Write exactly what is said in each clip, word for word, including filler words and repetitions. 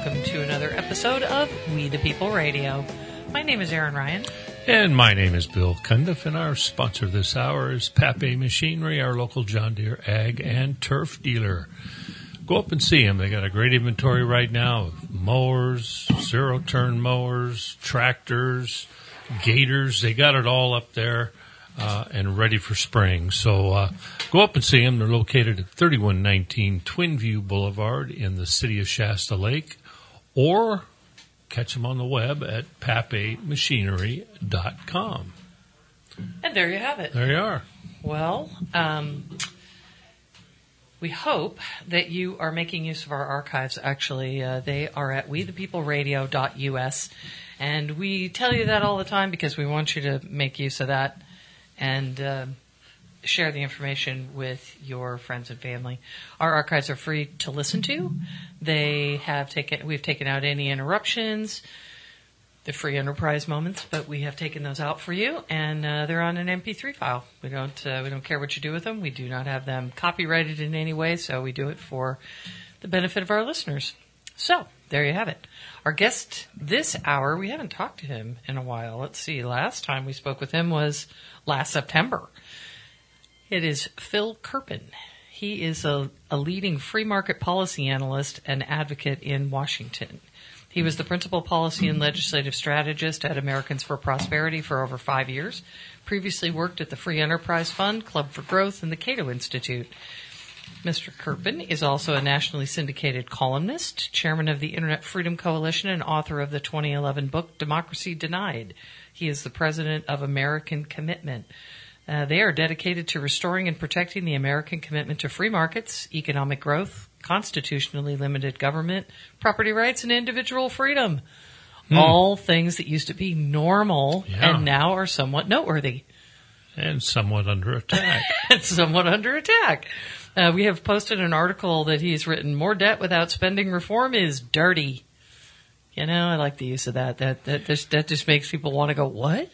welcome to another episode of We the People Radio. My name is Erin Ryan. And my name is Bill Cundiff, and our sponsor this hour is Pape Machinery, our local John Deere ag and turf dealer. Go up and see them. They got a great inventory right now of mowers, zero-turn mowers, tractors, gators. They got it all up there uh, and ready for spring. So uh, go up and see them. They're located at thirty-one nineteen Twin View Boulevard in the city of Shasta Lake, or catch them on the web at pape machinery dot com. And there you have it. There you are. Well, um, we hope that you are making use of our archives. Actually, uh, they are at we the people radio dot u s. And we tell you that all the time because we want you to make use of that and uh, share the information with your friends and family. Our archives are free to listen to. They have taken, we've taken out any interruptions, the free enterprise moments, but we have taken those out for you, and uh, they're on an M P three file. We don't, uh, we don't care what you do with them. We do not have them copyrighted in any way, so we do it for the benefit of our listeners. So there you have it. Our guest this hour, we haven't talked to him in a while. Let's see. Last time we spoke with him was last September. It is Phil Kerpen. He is a, a leading free market policy analyst and advocate in Washington. He was the principal policy and legislative strategist at Americans for Prosperity for over five years. Previously worked at the Free Enterprise Fund, Club for Growth, and the Cato Institute. Mister Kerpen is also a nationally syndicated columnist, chairman of the Internet Freedom Coalition, and author of the twenty eleven book Democracy Denied. He is the president of American Commitment. Uh, they are dedicated to restoring and protecting the American commitment to free markets, economic growth, constitutionally limited government, property rights, and individual freedom. Hmm. All things that used to be normal yeah. and now are somewhat noteworthy. And somewhat under attack. and somewhat under attack. Uh, we have posted an article that he's written, More Debt Without Spending Reform is Dirty. You know, I like the use of that. That that just, that just makes people want to go, what?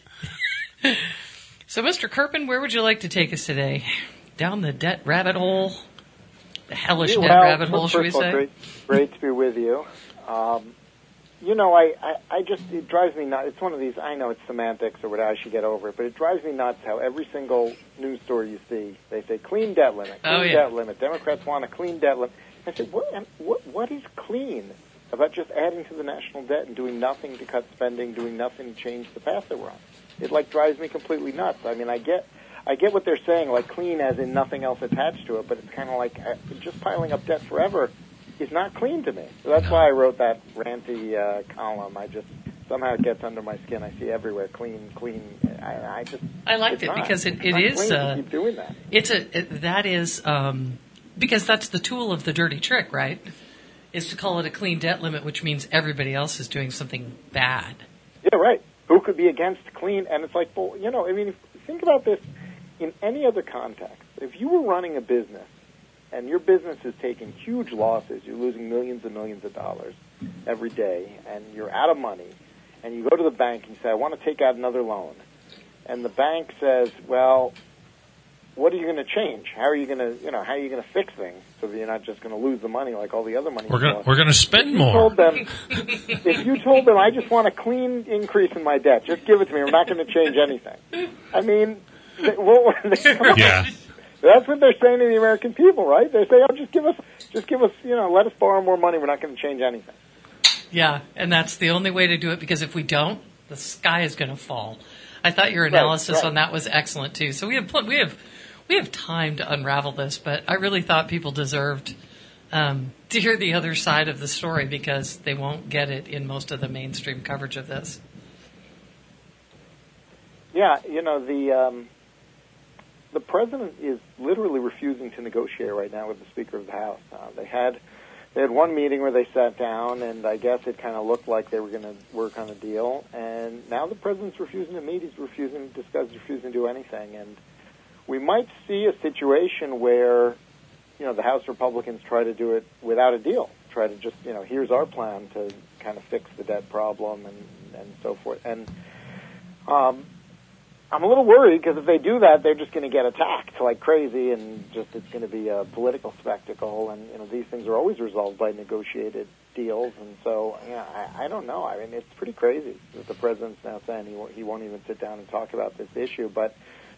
So, Mister Kerpen, where would you like to take us today? Down the debt rabbit hole? The hellish well, debt rabbit hole, should we all, say? Great, great to be with you. Um, you know, I, I, I just, it drives me nuts. It's one of these, I know it's semantics or whatever, I should get over it, but it drives me nuts how every single news story you see, they say clean debt limit, clean oh, yeah. debt limit. Democrats want a clean debt limit. I said, what, what, what is clean about just adding to the national debt and doing nothing to cut spending, doing nothing to change the path that we're on? It, like, drives me completely nuts. I mean, I get I get what they're saying, like clean as in nothing else attached to it, but it's kind of like uh, just piling up debt forever is not clean to me. So that's why I wrote that ranty uh, column. I just, somehow it gets under my skin. I see everywhere, clean, clean. I, I just... I liked it not. because it, it's it not is... clean Uh, to keep doing that. It's a, it, that is, um, because that's the tool of the dirty trick, right? Is to call it a clean debt limit, which means everybody else is doing something bad. Yeah, right. Who could be against clean? And it's like, well, you know, I mean, think about this in any other context. If you were running a business and your business is taking huge losses, you're losing millions and millions of dollars every day, and you're out of money, and you go to the bank and you say, I want to take out another loan. And the bank says, well, what are you going to change? How are you going to, you know, how are you going to fix things so that you're not just going to lose the money like all the other money? We're going we're going to spend if more. Told them, if you told them, I just want a clean increase in my debt, just give it to me. We're not going to change anything. I mean, they, what, they, yeah. That's what they're saying to the American people, right? They say, "Oh, just give us, just give us, you know, let us borrow more money. We're not going to change anything." Yeah, and that's the only way to do it because if we don't, the sky is going to fall. I thought your analysis right, right. on that was excellent too. So we have pl- we have. We have time to unravel this, but I really thought people deserved um, to hear the other side of the story because they won't get it in most of the mainstream coverage of this. Yeah, you know, the um, the president is literally refusing to negotiate right now with the Speaker of the House. Uh, they had they had one meeting where they sat down, and I guess it kind of looked like they were going to work on a deal, and now the president's refusing to meet. He's refusing to discuss, refusing to do anything, and we might see a situation where, you know, the House Republicans try to do it without a deal, try to just, you know, here's our plan to kind of fix the debt problem and, and so forth. And um, I'm a little worried because if they do that, they're just going to get attacked like crazy and just it's going to be a political spectacle. And, you know, these things are always resolved by negotiated deals. And so, yeah, I, I don't know. I mean, it's pretty crazy that the president's now saying he won't, he won't even sit down and talk about this issue. But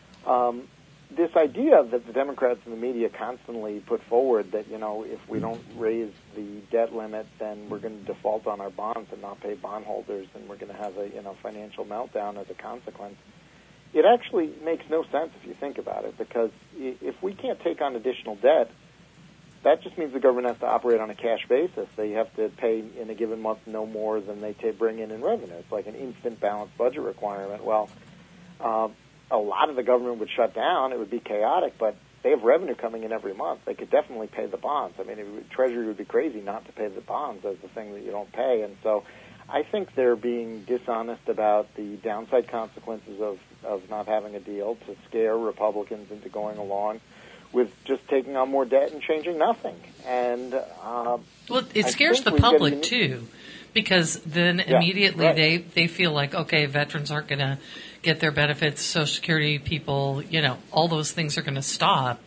um, this idea that the Democrats and the media constantly put forward that, you know, if we don't raise the debt limit, then we're going to default on our bonds and not pay bondholders, and we're going to have a, you know, financial meltdown as a consequence. It actually makes no sense if you think about it, because if we can't take on additional debt, that just means the government has to operate on a cash basis. They have to pay in a given month no more than they t- bring in in revenue. It's like an instant balanced budget requirement. Well, uh, a lot of the government would shut down. It would be chaotic, but they have revenue coming in every month. They could definitely pay the bonds. I mean, it would, Treasury would be crazy not to pay the bonds as the thing that you don't pay. And so I think they're being dishonest about the downside consequences of, of not having a deal to scare Republicans into going along with just taking on more debt and changing nothing. And uh, well, it I scares the think we public get- too, because then Yeah, immediately right. they, they feel like, okay, veterans aren't going to get their benefits, Social Security people, you know, all those things are going to stop,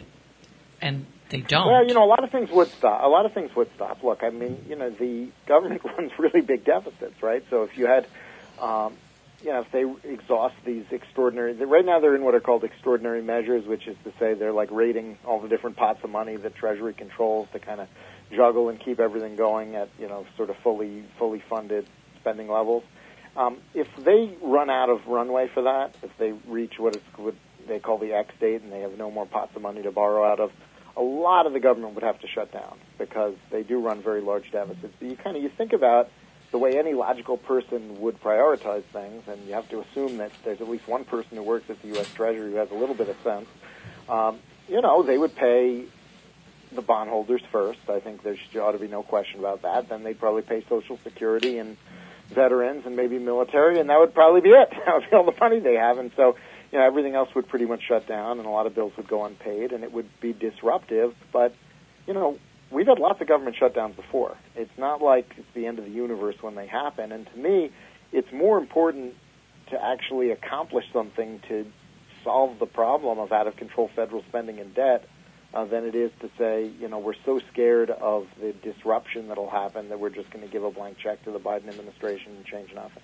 and they don't. Well, you know, a lot of things would stop. A lot of things would stop. Look, I mean, you know, the government runs really big deficits, right? So if you had, um, you know, if they exhaust these extraordinary, right now they're in what are called extraordinary measures, which is to say they're like raiding all the different pots of money that Treasury controls to kind of juggle and keep everything going at, you know, sort of fully, fully funded spending levels. Um, if they run out of runway for that, if they reach what, is, what they call the X date and they have no more pots of money to borrow out of, a lot of the government would have to shut down because they do run very large deficits. But you kind of, you think about the way any logical person would prioritize things, and you have to assume that there's at least one person who works at the U S Treasury who has a little bit of sense. Um, you know, they would pay the bondholders first. I think there should, ought to be no question about that. Then they'd probably pay Social Security and veterans and maybe military, and that would probably be it. That would be all the money they have. And so, you know, everything else would pretty much shut down, and a lot of bills would go unpaid, and it would be disruptive. But, you know, we've had lots of government shutdowns before. It's not like it's the end of the universe when they happen. And to me, it's more important to actually accomplish something to solve the problem of out-of-control federal spending and debt uh, than it is to say, you know, we're so scared of the disruption that'll happen that we're just going to give a blank check to the Biden administration and change nothing.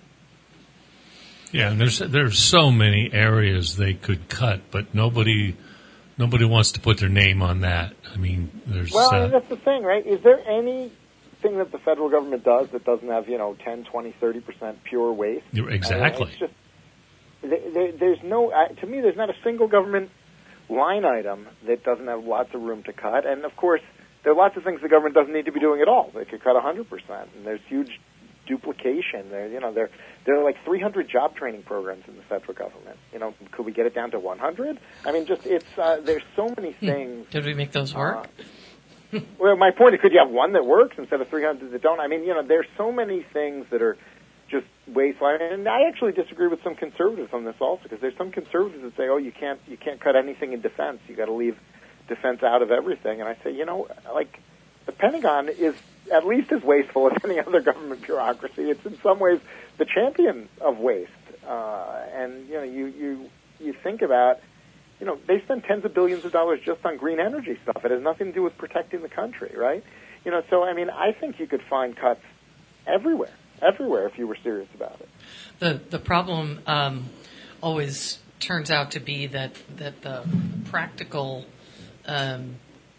Yeah, and there's there's so many areas they could cut, but nobody nobody wants to put their name on that. I mean, there's well, I mean, uh, that's the thing, right? Is there anything that the federal government does that doesn't have, you know, ten, twenty, thirty percent pure waste? exactly. I mean, it's just there, there, there's no uh, to me. There's not a single government line item that doesn't have lots of room to cut. And of course, there are lots of things the government doesn't need to be doing at all. They could cut one hundred percent, and there's huge duplication. There, you know, there there are like three hundred job training programs in the federal government. You know, could we get it down to one hundred? I mean, just it's uh, there's so many things. Did we make those work? Uh, well, my point is, could you have one that works instead of three hundred that don't? I mean, you know, there's so many things that are just wasteful. And I actually disagree with some conservatives on this also, because there's some conservatives that say, oh, you can't you can't cut anything in defense. You got to leave defense out of everything. And I say, you know, like the Pentagon is at least as wasteful as any other government bureaucracy. It's in some ways the champion of waste. Uh, and, you know, you, you, you think about, you know, they spend tens of billions of dollars just on green energy stuff. It has nothing to do with protecting the country, right? You know, so, I mean, I think you could find cuts everywhere, everywhere if you were serious about it. The, the problem um, always turns out to be that, that the practical um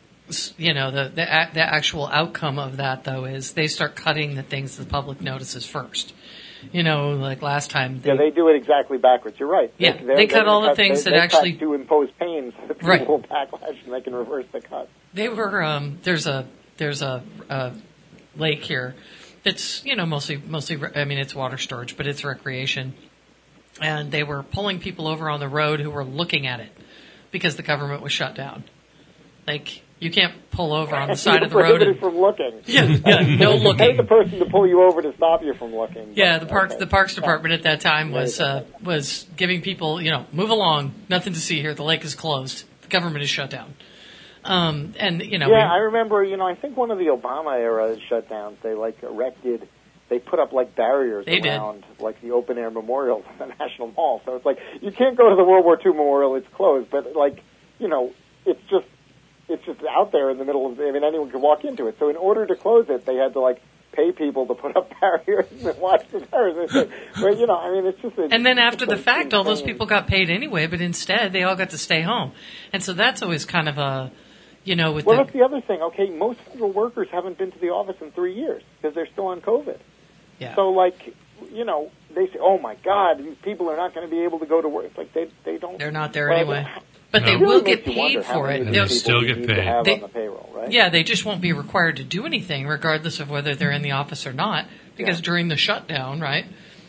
you know, the, the the actual outcome of that, though, is they start cutting the things the public notices first. You know, like last time. They, yeah, they do it exactly backwards. You're right. Yeah, they, they cut all the cut, things they, that they actually cut to impose pains that people right. will backlash, and they can reverse the cut. They were um, there's a there's a, a lake here that's, you know, mostly mostly I mean it's water storage, but it's recreation, and they were pulling people over on the road who were looking at it because the government was shut down. Like, you can't pull over on the side of the road. Prohibited from looking. Yeah, yeah, no you looking. Pay the person to pull you over to stop you from looking. Yeah, but, the parks okay. the Parks Department at that time was uh, was giving people, you know, move along, nothing to see here. The lake is closed. The government is shut down. Um, and you know, yeah, we, I remember. You know, I think one of the Obama era shutdowns, they like erected. They put up like barriers They around did. like the open air memorials at the National Mall. So it's like you can't go to the World War Two memorial; it's closed. But like, you know, it's just. It's just out there in the middle of, I mean, anyone could walk into it. So in order to close it, they had to, like, pay people to put up barriers and watch the terrorists. Well, you know, I mean, it's just. A, and then after the like fact, all those insane. people got paid anyway, but instead they all got to stay home, and so that's always kind of a, you know, with well, the. that's the other thing. Okay, most federal workers haven't been to the office in three years because they're still on COVID. Yeah. So, like, you know, they say, "Oh my God, these people are not going to be able to go to work." It's like they they don't. They're not there well, anyway. they- But No. they It really will makes get you wonder paid how for many it. of And these they'll people still you get need to paid. have They- on the payroll, right? Yeah, they just won't be required to do anything, regardless of whether they're in the office or not, because Yeah. during the shutdown, right?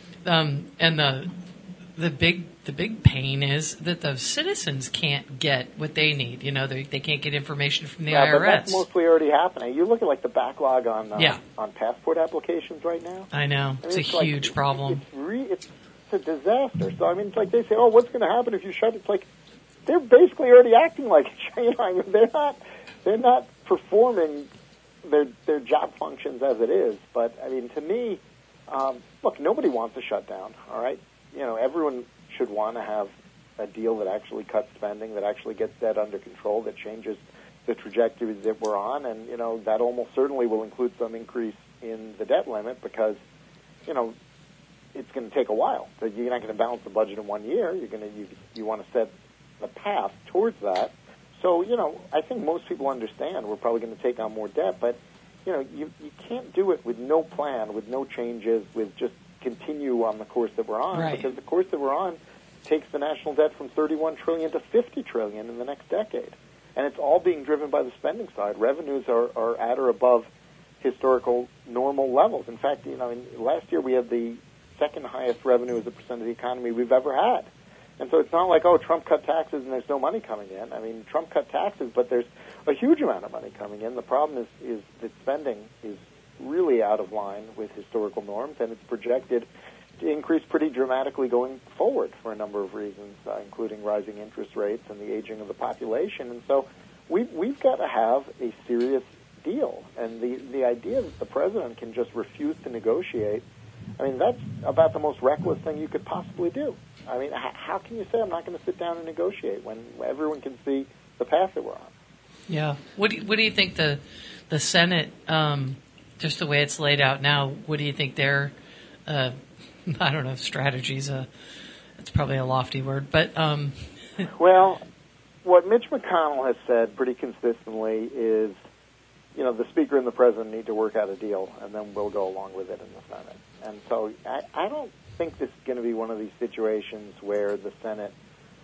Um, and the the big the big pain is that the citizens can't get what they need. You know, they they can't get information from the yeah, I R but that's S. mostly already happening. You look at like the backlog on uh, Yeah. on passport applications right now. I know, I mean, it's a it's like- huge problem. It's, re- it's a disaster. So I mean, it's like they say, "Oh, what's going to happen if you shut?" It's like they're basically already acting like it. You know, I mean, they're not they're not performing their their job functions as it is. But I mean, to me, um, look, nobody wants a shutdown. All right, you know, everyone should want to have a deal that actually cuts spending, that actually gets debt under control, that changes the trajectory that we're on, and you know that almost certainly will include some increase in the debt limit because, you know, it's going to take a while. So you're not going to balance the budget in one year. You're going to you you want to set the path towards that. So you know, I think most people understand we're probably going to take on more debt, but you know, you you can't do it with no plan, with no changes, with just continue on the course that we're on, Right. because the course that we're on takes the national debt from thirty-one trillion dollars to fifty trillion dollars in the next decade. And it's all being driven by the spending side. Revenues are, are at or above historical normal levels. In fact, you know, in, last year we had the second highest revenue as a percent of the economy we've ever had. And so it's not like, oh, Trump cut taxes and there's no money coming in. I mean, Trump cut taxes, but there's a huge amount of money coming in. The problem is, is that spending is really out of line with historical norms, and it's projected to increase pretty dramatically going forward for a number of reasons, uh, including rising interest rates and the aging of the population. And so we, we've got to have a serious deal. And the, the idea that the president can just refuse to negotiate, I mean, that's about the most reckless thing you could possibly do. I mean, h- how can you say I'm not going to sit down and negotiate when everyone can see the path that we're on? Yeah. What do you, what do you think the the Senate, um, just the way it's laid out now, what do you think their, uh, I don't know, strategies? Uh, it's probably a lofty word, but um, well, what Mitch McConnell has said pretty consistently is, you know, the Speaker and the President need to work out a deal, and then we'll go along with it in the Senate. And so I, I don't think this is going to be one of these situations where the Senate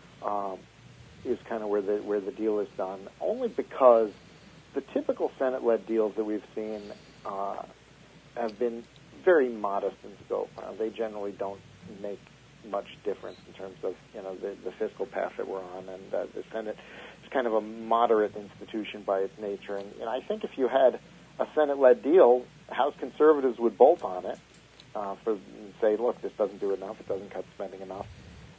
um, is kind of where the where the deal is done, only because the typical Senate-led deals that we've seen uh, have been very modest in scope. Uh, they generally don't make much difference in terms of, you know, the, the fiscal path that we're on, and uh, the Senate is kind of a moderate institution by its nature. And, and I think if you had a Senate-led deal, House conservatives would bolt on it uh, for and say, look, this doesn't do enough, it doesn't cut spending enough.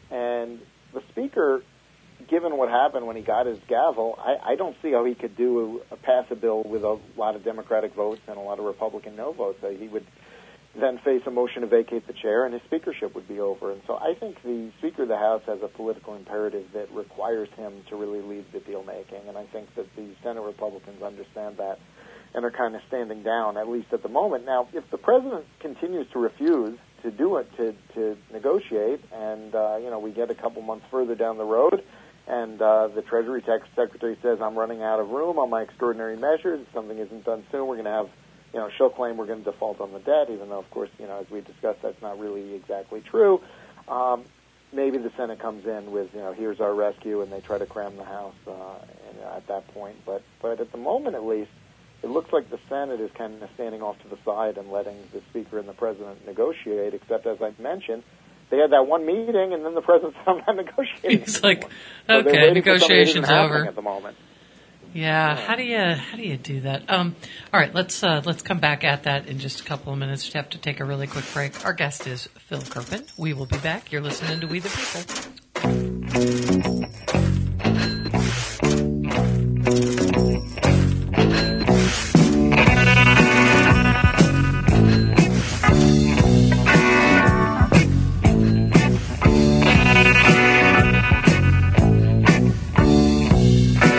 And the Speaker, given what happened when he got his gavel, I, I don't see how he could do a, a pass a bill with a lot of Democratic votes and a lot of Republican no votes. Uh, he would then face a motion to vacate the chair, and his speakership would be over. And so I think the Speaker of the House has a political imperative that requires him to really lead the deal-making, and I think that the Senate Republicans understand that and are kind of standing down, at least at the moment. Now, if the President continues to refuse to do it, to, to negotiate, and, uh, you know, we get a couple months further down the road, and uh, the Treasury Secretary says, I'm running out of room on my extraordinary measures, if something isn't done soon, we're going to have, you know, she'll claim we're going to default on the debt, even though, of course, you know, as we discussed, that's not really exactly true. Um, maybe the Senate comes in with, you know, here's our rescue, and they try to cram the House uh, and, uh, at that point. But, but at the moment, at least, it looks like the Senate is kind of standing off to the side and letting the Speaker and the President negotiate, except, as I mentioned, they had that one meeting, and then the President said, I'm not negotiating He's anymore. like, So they're okay, waiting for something that isn't negotiations happening over. at the moment. Yeah, how do you how do you do that? Um, all right, let's uh, let's come back at that in just a couple of minutes. We have to take a really quick break. Our guest is Phil Kerpen. We will be back. You're listening to We the People.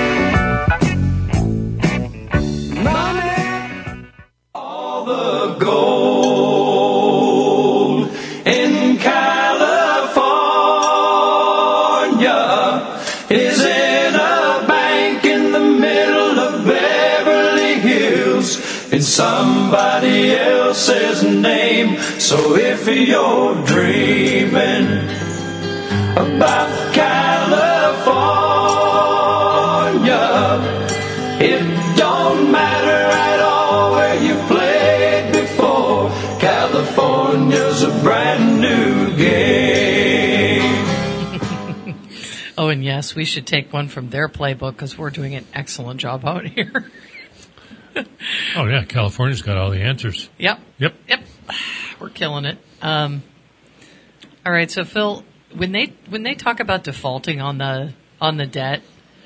Go name. So if you're dreaming about California, it don't matter at all where you played before. California's a brand new game. Oh, and yes, we should take one from their playbook because we're doing an excellent job out here. Oh, yeah, California's got all the answers. Yep. Yep. Yep. We're killing it. Um, all right, so Phil, when they when they talk about defaulting on the on the debt,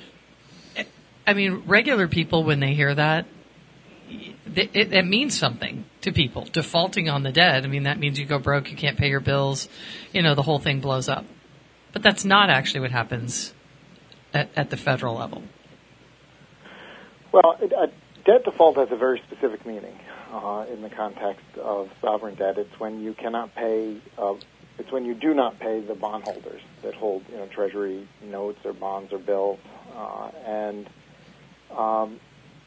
I mean, regular people, when they hear that, it, it, it means something to people. Defaulting on the debt, I mean, that means you go broke, you can't pay your bills, you know, the whole thing blows up. But that's not actually what happens at, at the federal level. Well, it, uh, debt default has a very specific meaning uh, in the context of sovereign debt. It's when you cannot pay. Uh, it's when you do not pay the bondholders that hold, you know, Treasury notes or bonds or bills, uh, and um,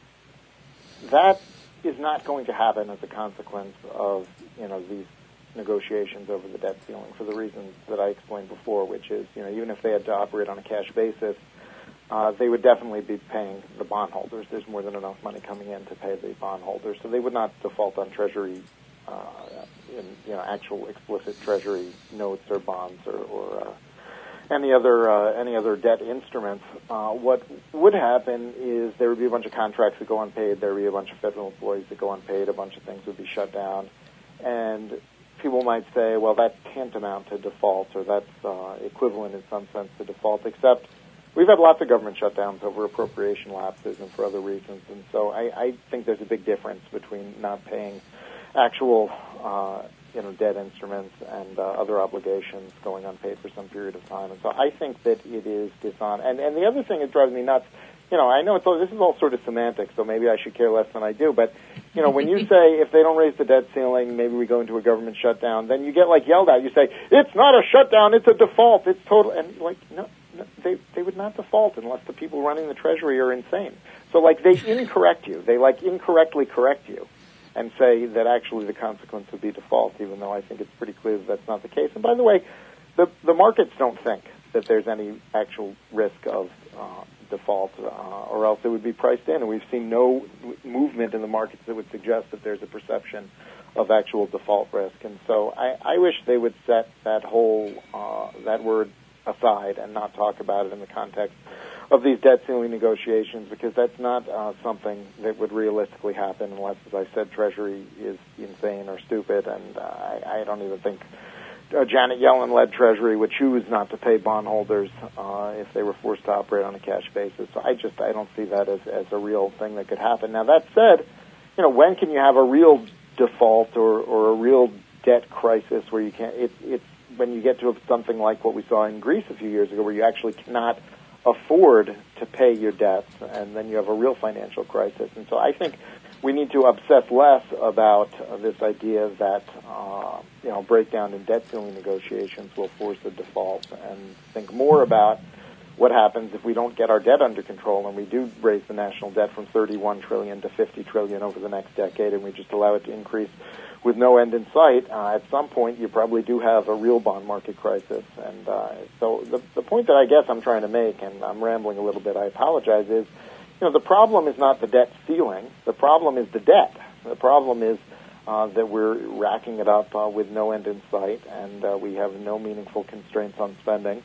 that is not going to happen as a consequence of, you know, these negotiations over the debt ceiling for the reasons that I explained before, which is, you know, even if they had to operate on a cash basis, uh, they would definitely be paying the bondholders. There's more than enough money coming in to pay the bondholders, so they would not default on Treasury, uh, in, you know, actual explicit Treasury notes or bonds or, or uh, any other uh, any other debt instruments. Uh, what would happen is there would be a bunch of contracts that go unpaid. There would be a bunch of federal employees that go unpaid. A bunch of things would be shut down, and people might say, well, that's tantamount to default, or that's uh, equivalent in some sense to default, except we've had lots of government shutdowns over appropriation lapses and for other reasons, and so I, I think there's a big difference between not paying actual uh, you know, debt instruments and uh, other obligations going unpaid for some period of time. And so I think that it is dishonest. And, and the other thing that drives me nuts, you know, I know it's all, this is all sort of semantics, so maybe I should care less than I do, but, you know, when you say if they don't raise the debt ceiling, maybe we go into a government shutdown, then you get, like, yelled at. You say, it's not a shutdown, it's a default, it's total, and, like, no, no they, they would not default unless the people running the Treasury are insane. So, like, they incorrect you. They, like, incorrectly correct you and say that actually the consequence would be default, even though I think it's pretty clear that that's not the case. And by the way, the, the markets don't think that there's any actual risk of uh, default, uh, or else it would be priced in. And we've seen no movement in the markets that would suggest that there's a perception of actual default risk. And so I, I wish they would set that whole, uh, that word aside and not talk about it in the context of these debt ceiling negotiations, because that's not uh, something that would realistically happen unless, as I said, Treasury is insane or stupid. And uh, I, I don't even think uh, Janet Yellen-led Treasury would choose not to pay bondholders uh, if they were forced to operate on a cash basis. So I just I don't see that as, as a real thing that could happen. Now, that said, you know, when can you have a real default or, or a real debt crisis where you can't? It, it's when you get to something like what we saw in Greece a few years ago, where you actually cannot afford to pay your debts, and then you have a real financial crisis. And so I think we need to obsess less about uh, this idea that uh, you know breakdown in debt ceiling negotiations will force a default, and think more about what happens if we don't get our debt under control and we do raise the national debt from thirty-one trillion dollars to fifty trillion dollars over the next decade, and we just allow it to increase with no end in sight. Uh, at some point, you probably do have a real bond market crisis. And uh, so the, the point that I guess I'm trying to make, and I'm rambling a little bit, I apologize, is, you know, the problem is not the debt ceiling. The problem is the debt. The problem is uh, that we're racking it up uh, with no end in sight, and uh, we have no meaningful constraints on spending.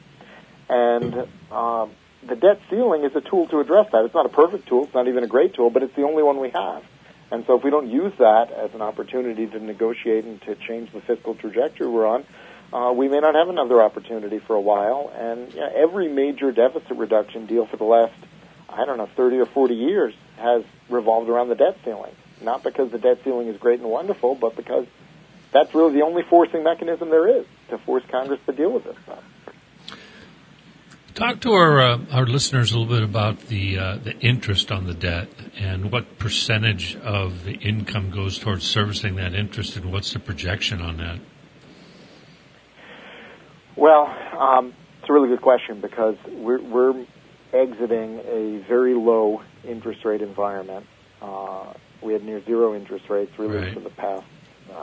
And uh, the debt ceiling is a tool to address that. It's not a perfect tool. It's not even a great tool, but it's the only one we have. And so if we don't use that as an opportunity to negotiate and to change the fiscal trajectory we're on, uh, we may not have another opportunity for a while. And you know, every major deficit reduction deal for the last, I don't know, thirty or forty years has revolved around the debt ceiling. Not because the debt ceiling is great and wonderful, but because that's really the only forcing mechanism there is to force Congress to deal with this stuff. Talk to our uh, our listeners a little bit about the uh, the interest on the debt and what percentage of the income goes towards servicing that interest, and what's the projection on that? Well, um, it's a really good question, because we're, we're exiting a very low interest rate environment. Uh, we had near zero interest rates really right. for the past uh,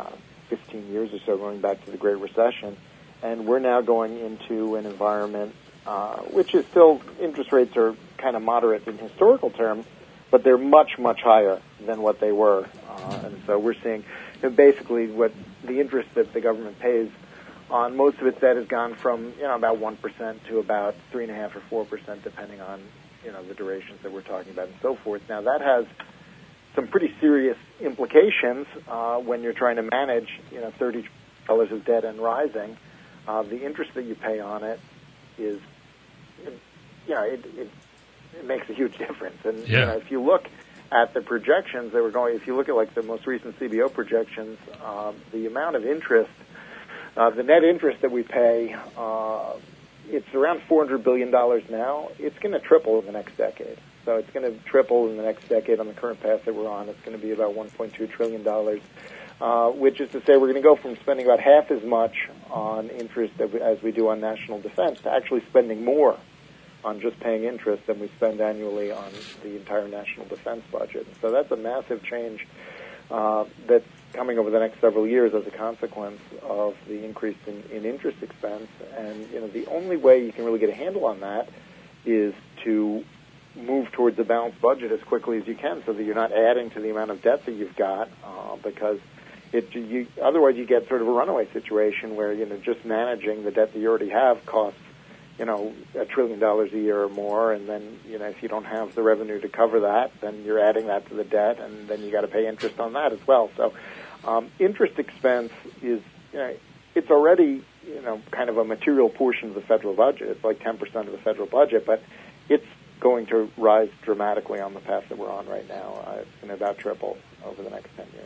fifteen years or so, going back to the Great Recession. And we're now going into an environment uh, which is still, interest rates are kind of moderate in historical terms, but they're much, much higher than what they were. Uh, and so we're seeing that basically what the interest that the government pays on most of its debt has gone from, you know, about one percent to about three point five or four percent, depending on, you know, the durations that we're talking about and so forth. Now, that has some pretty serious implications uh, when you're trying to manage, you know, thirty dollars of debt and rising. Uh, the interest that you pay on it is, you know, it, it, it makes a huge difference. And yeah. you know, if you look at the projections that were going, if you look at like the most recent C B O projections, uh, the amount of interest, uh, the net interest that we pay, uh, it's around four hundred billion dollars now. It's going to triple in the next decade. So it's going to triple in the next decade on the current path that we're on. It's going to be about one point two trillion dollars, uh, which is to say we're going to go from spending about half as much on interest as we do on national defense to actually spending more on just paying interest than we spend annually on the entire national defense budget. So that's a massive change uh, that's coming over the next several years as a consequence of the increase in, in interest expense. And, you know, the only way you can really get a handle on that is to move towards a balanced budget as quickly as you can so that you're not adding to the amount of debt that you've got, uh, because it, you, otherwise you get sort of a runaway situation where, you know, just managing the debt that you already have costs, you know, a trillion dollars a year or more, and then, you know, if you don't have the revenue to cover that, then you're adding that to the debt, and then you got to pay interest on that as well. So um, interest expense is, you know, it's already, you know, kind of a material portion of the federal budget. It's like ten percent of the federal budget, but it's going to rise dramatically on the path that we're on right now. Uh, it's going to about triple over the next ten years.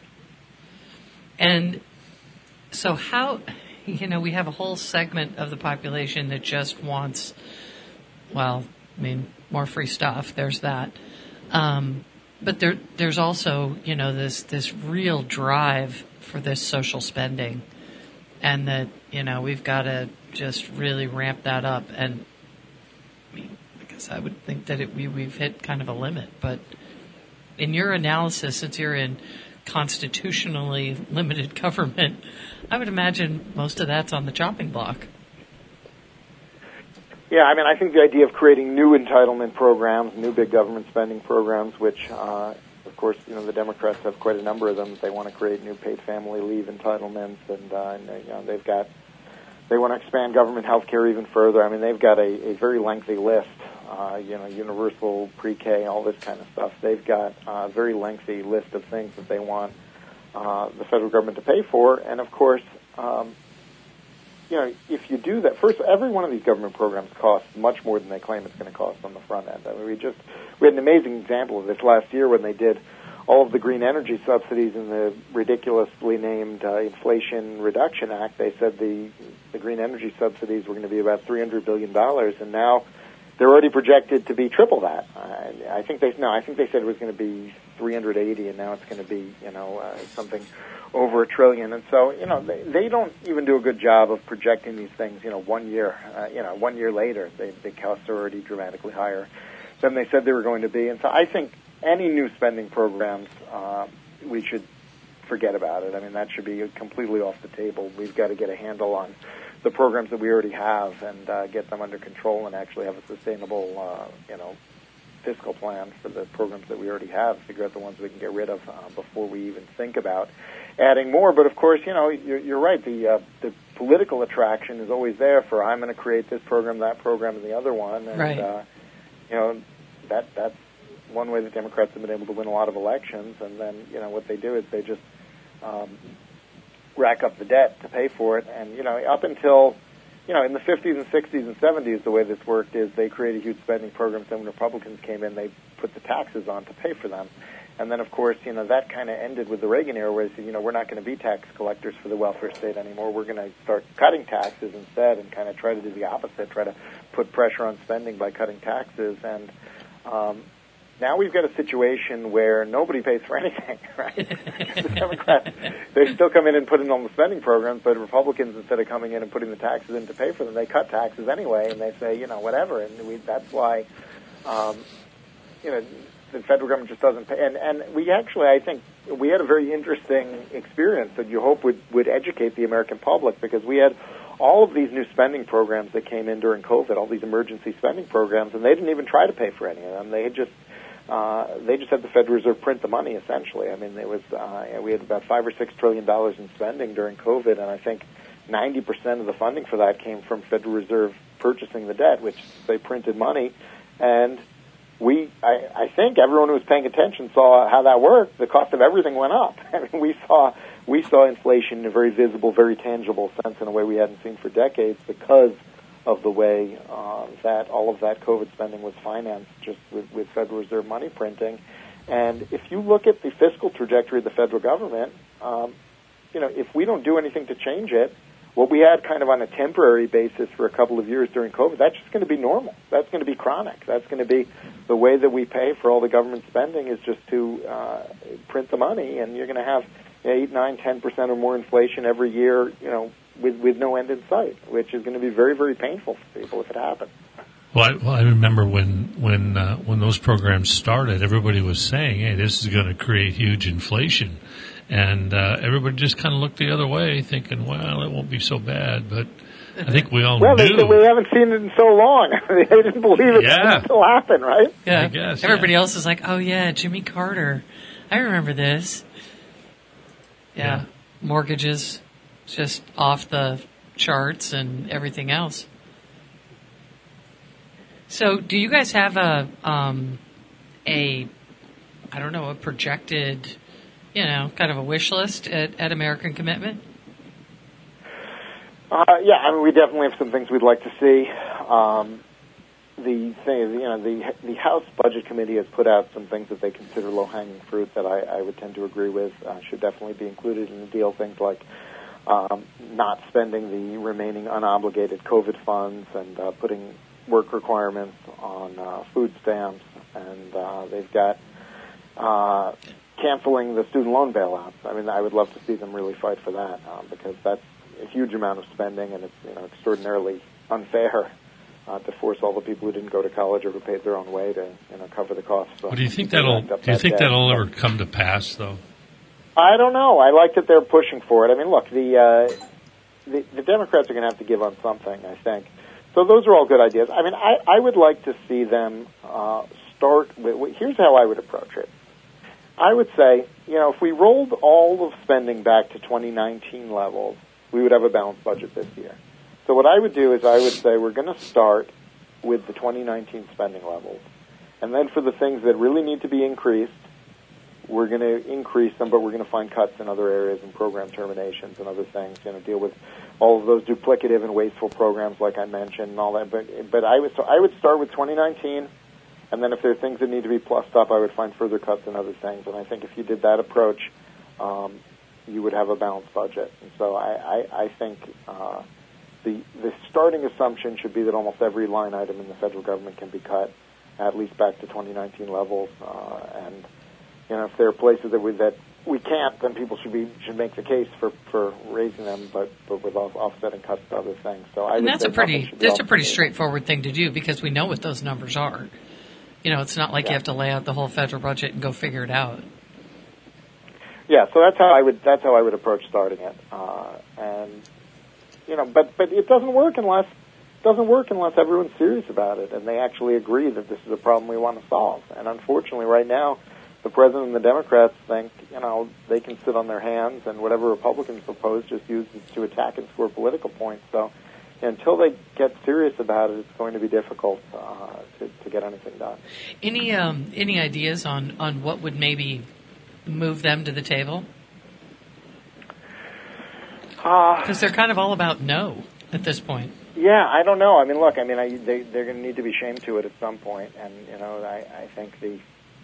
And so how, you know, we have a whole segment of the population that just wants, well, I mean, more free stuff. There's that. Um, but there, there's also, you know, this, this real drive for this social spending, and that, you know, we've got to just really ramp that up. And I mean, I guess I would think that it, we, we've hit kind of a limit. But in your analysis, since you're in constitutionally limited government, I would imagine most of that's on the chopping block. Yeah, I mean, I think the idea of creating new entitlement programs, new big government spending programs, which, uh, of course, you know, the Democrats have quite a number of them. They want to create new paid family leave entitlements, and, uh, and you know, they've got, they want to expand government health care even further. I mean, they've got a, a very lengthy list, uh, you know, universal pre-K, all this kind of stuff. They've got a very lengthy list of things that they want uh, the federal government to pay for. And, of course, um, you know, if you do that, first, every one of these government programs costs much more than they claim it's going to cost on the front end. I mean, we just, we had an amazing example of this last year when they did all of the green energy subsidies in the ridiculously named uh, Inflation Reduction Act. They said the, the green energy subsidies were going to be about three hundred billion dollars, and now they're already projected to be triple that. I, I think they no, I think they said it was going to be three hundred eighty, and now it's going to be, you know, uh, something over a trillion. And so, you know, they, they don't even do a good job of projecting these things. You know, one year, uh, you know, one year later, they, the costs are already dramatically higher than they said they were going to be. And so, I think any new spending programs, uh, we should forget about it. I mean, that should be completely off the table. We've got to get a handle on the programs that we already have and uh, get them under control and actually have a sustainable, uh, you know, fiscal plan for the programs that we already have, figure out the ones we can get rid of uh, before we even think about adding more. But, of course, you know, you're, you're right. The, uh, the political attraction is always there for I'm going to create this program, that program, and the other one. And, right. uh, you know, that that's one way the Democrats have been able to win a lot of elections. And then, you know, what they do is they just um, rack up the debt to pay for it. And, you know, up until, you know, in the fifties and sixties and seventies, the way this worked is they created huge spending programs. Then when Republicans came in, they put the taxes on to pay for them. And then, of course, you know, that kind of ended with the Reagan era where they said, you know, we're not going to be tax collectors for the welfare state anymore. We're going to start cutting taxes instead and kind of try to do the opposite, try to put pressure on spending by cutting taxes. And um, now we've got a situation where nobody pays for anything, right? The Democrats, they still come in and put in all the spending programs, but Republicans, instead of coming in and putting the taxes in to pay for them, they cut taxes anyway, and they say, you know, whatever. And we, that's why, um, you know, the federal government just doesn't pay. And, and we actually, I think, we had a very interesting experience that you hope would, would educate the American public, because we had all of these new spending programs that came in during COVID, all these emergency spending programs, and they didn't even try to pay for any of them. They had just uh, they just had the Federal Reserve print the money, essentially. I mean, it was uh, we had about five or six trillion dollars in spending during COVID, and I think ninety percent of the funding for that came from Federal Reserve purchasing the debt, which they printed money. And we, I, I think everyone who was paying attention saw how that worked. The cost of everything went up. I mean, we saw we saw inflation in a very visible, very tangible sense in a way we hadn't seen for decades, because of the way uh, that all of that COVID spending was financed just with, with Federal Reserve money printing. And if you look at the fiscal trajectory of the federal government, um, you know, if we don't do anything to change it, what we had kind of on a temporary basis for a couple of years during COVID, that's just going to be normal. That's going to be chronic. That's going to be the way that we pay for all the government spending, is just to uh, print the money, and you're going to have eight, nine, ten percent or more inflation every year, you know, with, with no end in sight, which is going to be very, very painful for people if it happens. Well, I, well, I remember when when uh, when those programs started, everybody was saying, "Hey, this is going to create huge inflation," and uh, everybody just kind of looked the other way, thinking, "Well, it won't be so bad." But I think we all well, knew. Well, we haven't seen it in so long. They didn't believe it yeah. until it happened, right? Yeah. I guess, Everybody yeah. else is like, "Oh yeah, Jimmy Carter, I remember this." Yeah, Yeah. mortgages just off the charts and everything else. So, do you guys have a um, a I don't know a projected, you know, kind of a wish list at, at American Commitment? Uh, yeah, I mean, we definitely have some things we'd like to see. Um, the thing is, you know, the the House Budget Committee has put out some things that they consider low-hanging fruit that I, I would tend to agree with. Uh, should definitely be included in the deal. Things like um, not spending the remaining unobligated COVID funds, and uh, putting work requirements on uh, food stamps, and uh, they've got uh, canceling the student loan bailouts. I mean, I would love to see them really fight for that, uh, because that's a huge amount of spending, and it's, you know, extraordinarily unfair uh, to force all the people who didn't go to college or who paid their own way to, you know, cover the costs. Well, do you think that'll do you think that'll ever come to pass, though? I don't know. I like that they're pushing for it. I mean, look, the uh, the, the Democrats are going to have to give on something, I think. So those are all good ideas. I mean, I, I would like to see them uh, start with, here's how I would approach it. I would say, you know, if we rolled all of spending back to twenty nineteen levels, we would have a balanced budget this year. So what I would do is I would say we're going to start with the twenty nineteen spending levels. And then for the things that really need to be increased, we're going to increase them, but we're going to find cuts in other areas and program terminations and other things, you know, deal with all of those duplicative and wasteful programs like I mentioned and all that. But but I would, so I would start with twenty nineteen, and then if there are things that need to be plussed up, I would find further cuts in other things. And I think if you did that approach, um, you would have a balanced budget. And so I, I, I think uh, the the starting assumption should be that almost every line item in the federal government can be cut, at least back to twenty nineteen levels. Uh, and you know, if there are places that we that we can't, then people should be should make the case for, for raising them, but, but with off, offsetting cuts to other things. So I and would that's say a pretty that's a pretty offsetting. straightforward thing to do, because we know what those numbers are. You know, it's not like Yeah. you have to lay out the whole federal budget and go figure it out. Yeah, so that's how I would that's how I would approach starting it, uh, and you know, but but it doesn't work unless doesn't work unless everyone's serious about it and they actually agree that this is a problem we want to solve. And unfortunately, right now, the president and the Democrats think, you know, they can sit on their hands, and whatever Republicans propose just use it to attack and score political points. So until they get serious about it, it's going to be difficult uh, to, to get anything done. Any um, any ideas on, on what would maybe move them to the table? Because uh, they're kind of all about no at this point. Yeah, I don't know. I mean, look, I mean, I, they, they're going to need to be shamed to it at some point, and you know, I, I think the,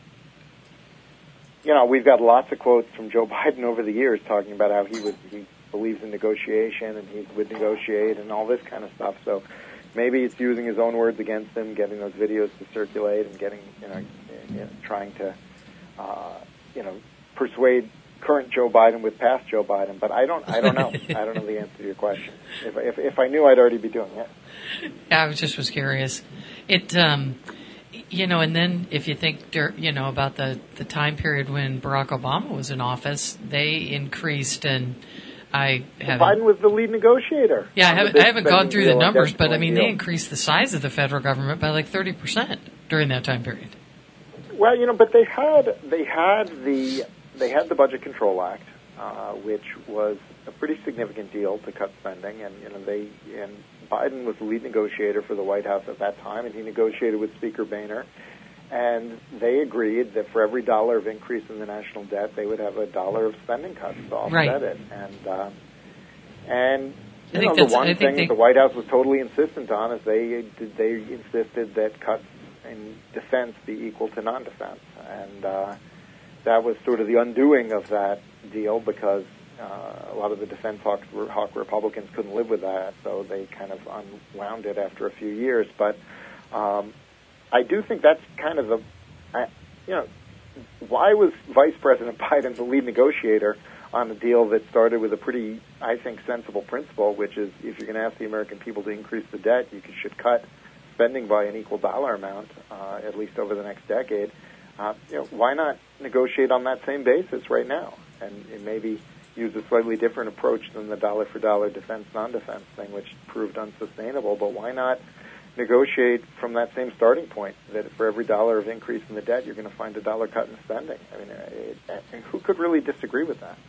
you know, we've got lots of quotes from Joe Biden over the years talking about how he would he believes in negotiation and he would negotiate and all this kind of stuff. So maybe it's using his own words against him, getting those videos to circulate, and getting you know, you know trying to uh, you know persuade current Joe Biden with past Joe Biden, but I don't. I don't know. I don't know the answer to your question. If if, if I knew, I'd already be doing it. Yeah, I was just was curious. It um, You know, and then if you think, you know, about the, the time period when Barack Obama was in office, they increased, and I haven't... Biden was the lead negotiator. Yeah, I haven't, I haven't gone through the numbers, but I mean, deal. they increased the size of the federal government by like thirty percent during that time period. Well, you know, but they had they had the they had the Budget Control Act, uh, which was a pretty significant deal to cut spending, and you know they and Biden was the lead negotiator for the White House at that time, and he negotiated with Speaker Boehner, and they agreed that for every dollar of increase in the national debt, they would have a dollar of spending cuts to offset right. it, and uh, and you I know think the one I thing think they... that the White House was totally insistent on is they they insisted that cuts in defense be equal to non-defense, and uh, that was sort of the undoing of that deal because uh, a lot of the defense hawk, hawk Republicans couldn't live with that, so they kind of unwound it after a few years. But um, I do think that's kind of the, I, you know, why was Vice President Biden the lead negotiator on a deal that started with a pretty, I think, sensible principle, which is if you're going to ask the American people to increase the debt, you should cut spending by an equal dollar amount, uh, at least over the next decade. Uh, you know, why not negotiate on that same basis right now, and, and maybe use a slightly different approach than the dollar-for-dollar defense, non-defense thing, which proved unsustainable. But why not negotiate from that same starting point, that for every dollar of increase in the debt, you're going to find a dollar cut in spending? I mean, it, it, who could really disagree with that?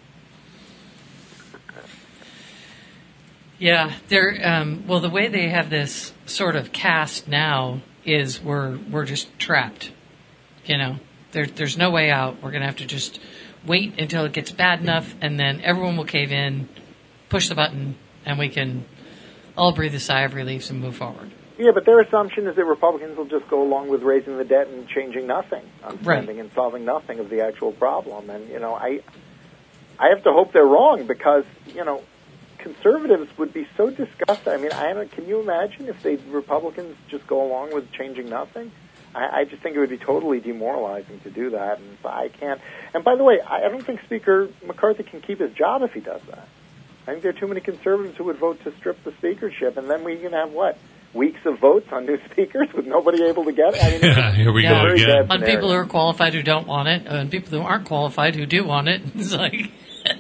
Yeah, they're um, well. The way they have this sort of cast now is we're we're just trapped. You know, there, there's no way out. We're going to have to just wait until it gets bad enough, and then everyone will cave in, push the button, and we can all breathe a sigh of relief and move forward. Yeah, but their assumption is that Republicans will just go along with raising the debt and changing nothing on spending right. and solving nothing of the actual problem. And, you know, I I have to hope they're wrong because, you know, conservatives would be so disgusted. I mean, I don't, can you imagine if the Republicans just go along with changing nothing? I, I just think it would be totally demoralizing to do that, and I can't. And by the way, I, I don't think Speaker McCarthy can keep his job if he does that. I think there are too many conservatives who would vote to strip the speakership, and then we can have what? Weeks of votes on new speakers with nobody able to get it? I mean, yeah, here we yeah. go again. On people who are qualified who don't want it, and people who aren't qualified who do want it. It's like,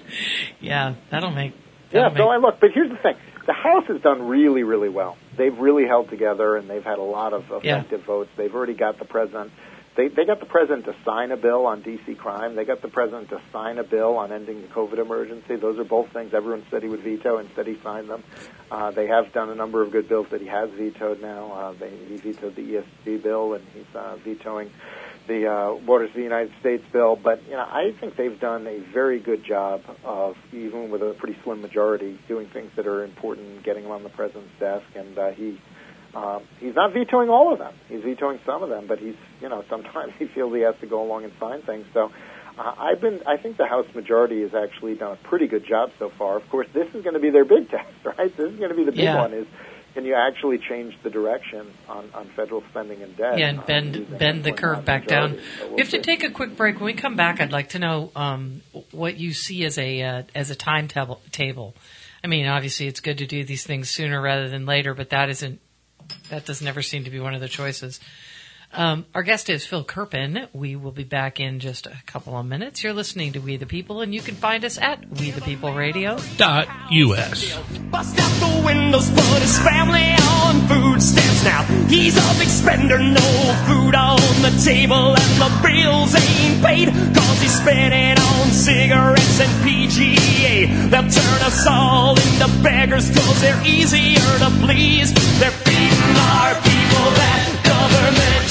yeah, that'll make... Yeah, that'll so make... I look, but here's the thing. The House has done really, really well. They've really held together, and they've had a lot of effective yeah. votes. They've already got the president. They they got the president to sign a bill on D C crime. They got the president to sign a bill on ending the COVID emergency. Those are both things everyone said he would veto. Instead, he signed them. Uh, they have done a number of good bills that he has vetoed now. Uh, they, he vetoed the E S G bill, and he's uh, vetoing the uh, Waters of the United States bill. But, you know, I think they've done a very good job of, even with a pretty slim majority, doing things that are important, getting them on the president's desk. And uh, he uh, he's not vetoing all of them. He's vetoing some of them, but he's, you know, sometimes he feels he has to go along and sign things. So uh, I've been, I think the House majority has actually done a pretty good job so far. Of course, this is going to be their big test, right? This is going to be the big yeah. one is, can you actually change the direction on, on federal spending and debt? Yeah, and bend uh, bend the curve back majority. down. So we'll we have see. to take a quick break. When we come back, I'd like to know um, what you see as a uh, as a timetable. Table. I mean, obviously, it's good to do these things sooner rather than later, but that isn't that does never seem to be one of the choices. Um, our guest is Phil Kerpen. We will be back in just a couple of minutes. You're listening to We the People, and you can find us at we the people radio dot U S. Bust out the windows, put his family on food stamps now. He's a big spender, no food on the table, and the bills ain't paid, cause he's spending on cigarettes and P G A. They'll turn us all into beggars, cause they're easier to please. They're feeding our people that government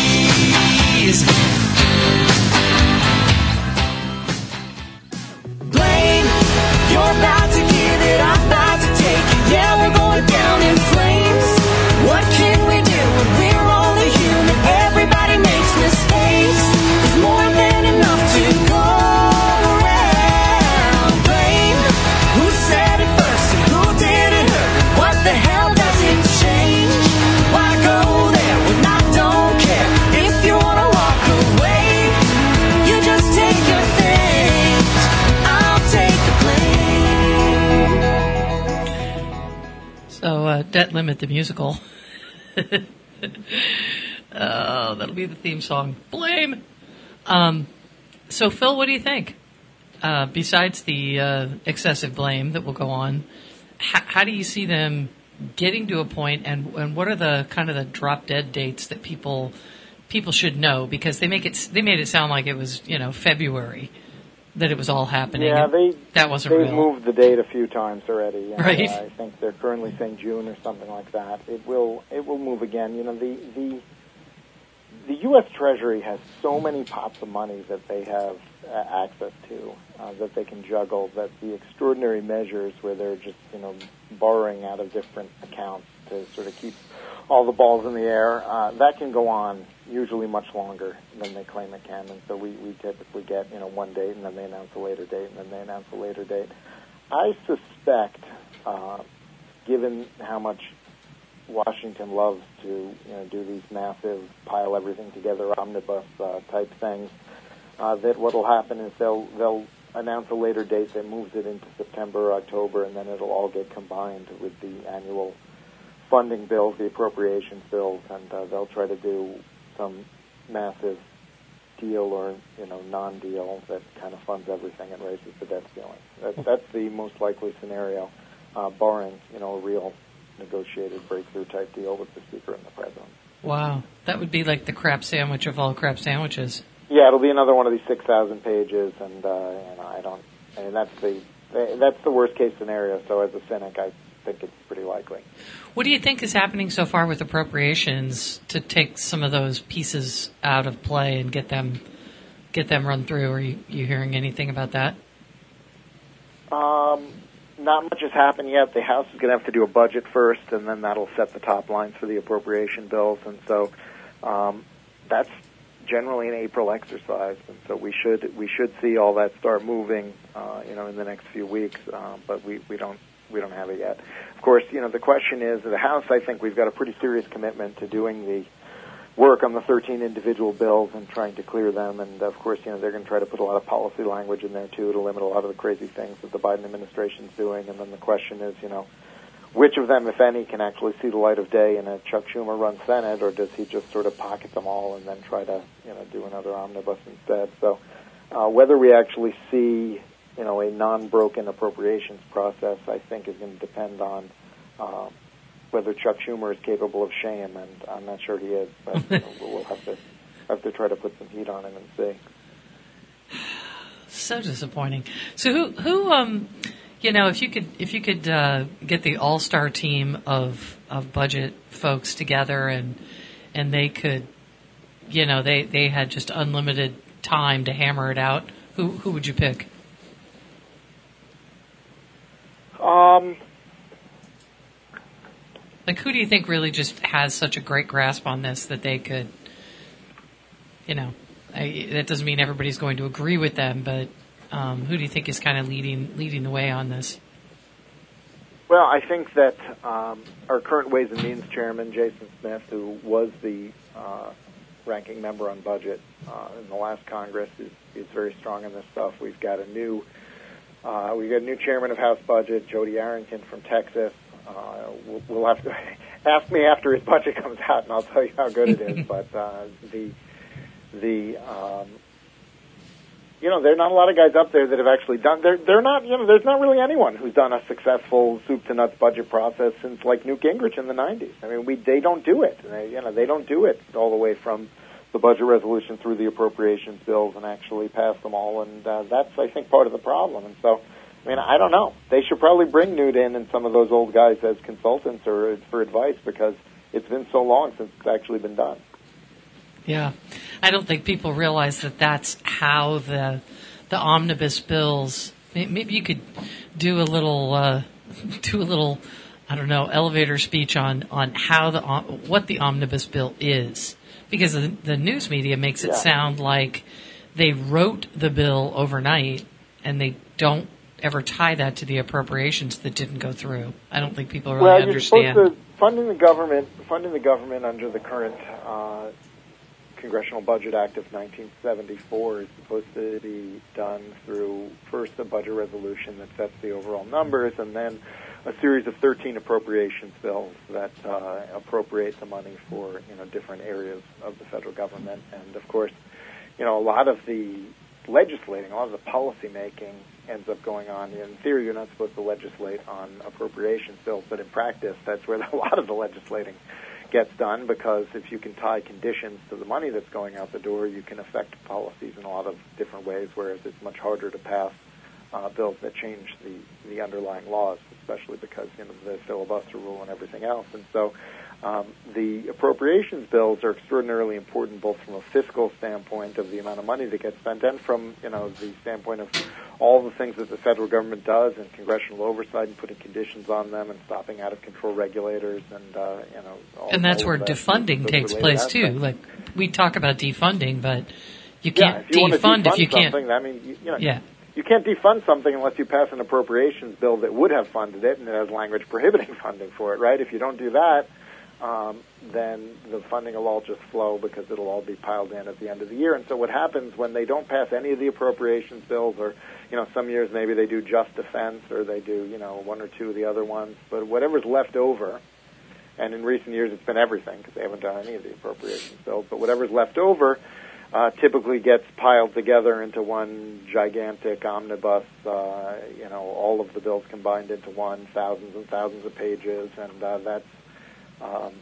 cheese. Blame, you're about to give it, I'm about to take it. Yeah, we're going down in flames. What can we do when we're only human? Everybody makes mistakes. There's more than enough to go around. Blame, who said it first and who did it hurt? What the hell does it change? Why go there when I don't care? If you wanna walk away, you just take your things. I'll take the blame. So, uh, Debt Limit, the musical. Oh, that'll be the theme song. Blame. Um, so, Phil, what do you think? Uh, besides the uh, excessive blame that will go on, h- how do you see them getting to a point, and, and what are the kind of the drop dead dates that people people should know? Because they make it they made it sound like it was, you know, February that it was all happening. Yeah, they that wasn't they've real. moved the date a few times already. And, right. Uh, I think they're currently saying June or something like that. It will it will move again. You know, the the the U S Treasury has so many pots of money that they have uh, access to uh, that they can juggle. That the extraordinary measures where they're just you know borrowing out of different accounts to sort of keep all the balls in the air, uh, that can go on usually much longer than they claim it can. And so we, we typically get, you know, one date and then they announce a later date and then they announce a later date. I suspect, uh, given how much Washington loves to, you know, do these massive pile everything together omnibus uh, type things, uh, that what will happen is they'll they'll announce a later date that moves it into September or October, and then it'll all get combined with the annual funding bills, the appropriations bills, and uh, they'll try to do some massive deal or, you know, non-deal that kind of funds everything and raises the debt ceiling. That, that's the most likely scenario, uh, barring, you know, a real negotiated breakthrough type deal with the Speaker and the President. Wow. That would be like the crap sandwich of all crap sandwiches. Yeah, it'll be another one of these six thousand pages, and, uh, and I don't, I mean, that's the, that's the worst case scenario, so as a cynic, I think it's pretty likely. What do you think is happening so far with appropriations to take some of those pieces out of play and get them get them run through? Are you, you hearing anything about that? Um, not much has happened yet. The House is going to have to do a budget first, and then that'll set the top lines for the appropriation bills. And so um, that's generally an April exercise, and so we should we should see all that start moving, uh, you know, in the next few weeks. Uh, but we, we don't. We don't have it yet. Of course, you know, the question is, the House, I think we've got a pretty serious commitment to doing the work on the thirteen individual bills and trying to clear them. And, of course, you know, they're going to try to put a lot of policy language in there, too, to limit a lot of the crazy things that the Biden administration's doing. And then the question is, you know, which of them, if any, can actually see the light of day in a Chuck Schumer-run Senate, or does he just sort of pocket them all and then try to, you know, do another omnibus instead? So uh, whether we actually see you know, a non-broken appropriations process, I think, is going to depend on uh, whether Chuck Schumer is capable of shame, and I'm not sure he is. But you know, we'll have to have to try to put some heat on him and see. So disappointing. So who who um, you know, if you could if you could uh, get the all-star team of of budget folks together and and they could, you know, they they had just unlimited time to hammer it out, who who would you pick? Um, like, who do you think really just has such a great grasp on this that they could, you know, I, that doesn't mean everybody's going to agree with them, but um, who do you think is kind of leading leading the way on this? Well, I think that um, our current Ways and Means chairman, Jason Smith, who was the uh, ranking member on budget uh, in the last Congress, is, is very strong in this stuff. We've got a new Uh, we got a new chairman of House Budget, Jody Arrington from Texas. Uh, we'll, we'll have to ask me after his budget comes out, and I'll tell you how good it is. But uh, the the um, you know, there are not a lot of guys up there that have actually done. They're they're not. You know, there's not really anyone who's done a successful soup to nuts budget process since like Newt Gingrich in the nineties. I mean, we they don't do it. They, you know, they don't do it all the way from the budget resolution through the appropriations bills and actually pass them all, and uh, that's, I think, part of the problem. And so, I mean, I don't know. They should probably bring Newt in and some of those old guys as consultants or for advice, because it's been so long since it's actually been done. Yeah. I don't think people realize that that's how the the omnibus bills, maybe you could do a little, uh, do a little, I don't know, elevator speech on, on how the, what the omnibus bill is. Because the, the news media makes it yeah. sound like they wrote the bill overnight, and they don't ever tie that to the appropriations that didn't go through. I don't think people really well, understand. Well, funding the government, funding the government under the current uh, Congressional Budget Act of nineteen seventy-four is supposed to be done through first a budget resolution that sets the overall numbers, and then a series of thirteen appropriations bills that uh, appropriate the money for, you know, different areas of the federal government. And, of course, you know, a lot of the legislating, a lot of the policy making ends up going on. In theory, you're not supposed to legislate on appropriations bills, but in practice, that's where a lot of the legislating gets done, because if you can tie conditions to the money that's going out the door, you can affect policies in a lot of different ways, whereas it's much harder to pass uh, bills that change the, the underlying laws, especially because, you know, the filibuster rule and everything else. And so um, the appropriations bills are extraordinarily important, both from a fiscal standpoint of the amount of money that gets spent and from, you know, the standpoint of all the things that the federal government does and congressional oversight and putting conditions on them and stopping out-of-control regulators and, uh, you know, all, and that's all where that, defunding takes place, aspects. too. Like, we talk about defunding, but you yeah, can't if you defund defund if you can't. I mean, you, you know, yeah. you can't defund something unless you pass an appropriations bill that would have funded it and it has language prohibiting funding for it, right? If you don't do that, um, then the funding will all just flow because it'll all be piled in at the end of the year. And so what happens when they don't pass any of the appropriations bills, or, you know, some years maybe they do just defense or they do, you know, one or two of the other ones, but whatever's left over, and in recent years it's been everything because they haven't done any of the appropriations bills, but whatever's left over uh, typically gets piled together into one gigantic omnibus, uh, you know, all of the bills combined into one, thousands and thousands of pages, and uh, that's Um,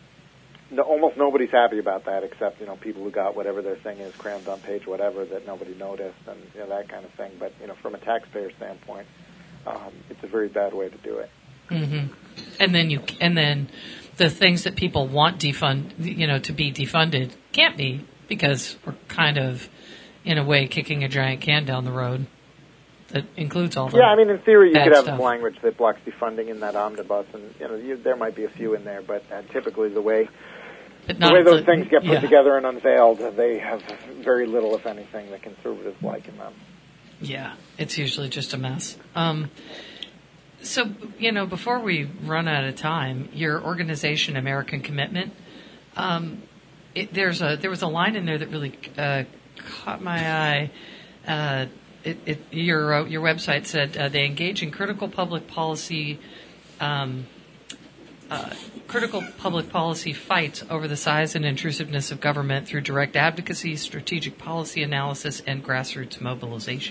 no, almost nobody's happy about that, except, you know, people who got whatever their thing is crammed on page whatever that nobody noticed, and, you know, that kind of thing. But, you know, from a taxpayer standpoint, um, it's a very bad way to do it. Mm-hmm. And then you, and then the things that people want defund, you know, to be defunded can't be, because we're kind of, in a way, kicking a giant can down the road. That includes all the Yeah, I mean, in theory, you could have stuff. some language that blocks defunding in that omnibus, and, you know, you, there might be a few in there, but uh, typically the way But the not way those the- things get put yeah. together and unveiled, they have very little, if anything, that conservatives like in them. Yeah, it's usually just a mess. Um, so, you know, before we run out of time, your organization, American Commitment, um, it, there's a there was a line in there that really uh, caught my eye. Uh, It, it, your uh, your website said uh, they engage in critical public policy, um, uh, critical public policy fights over the size and intrusiveness of government through direct advocacy, strategic policy analysis, and grassroots mobilization.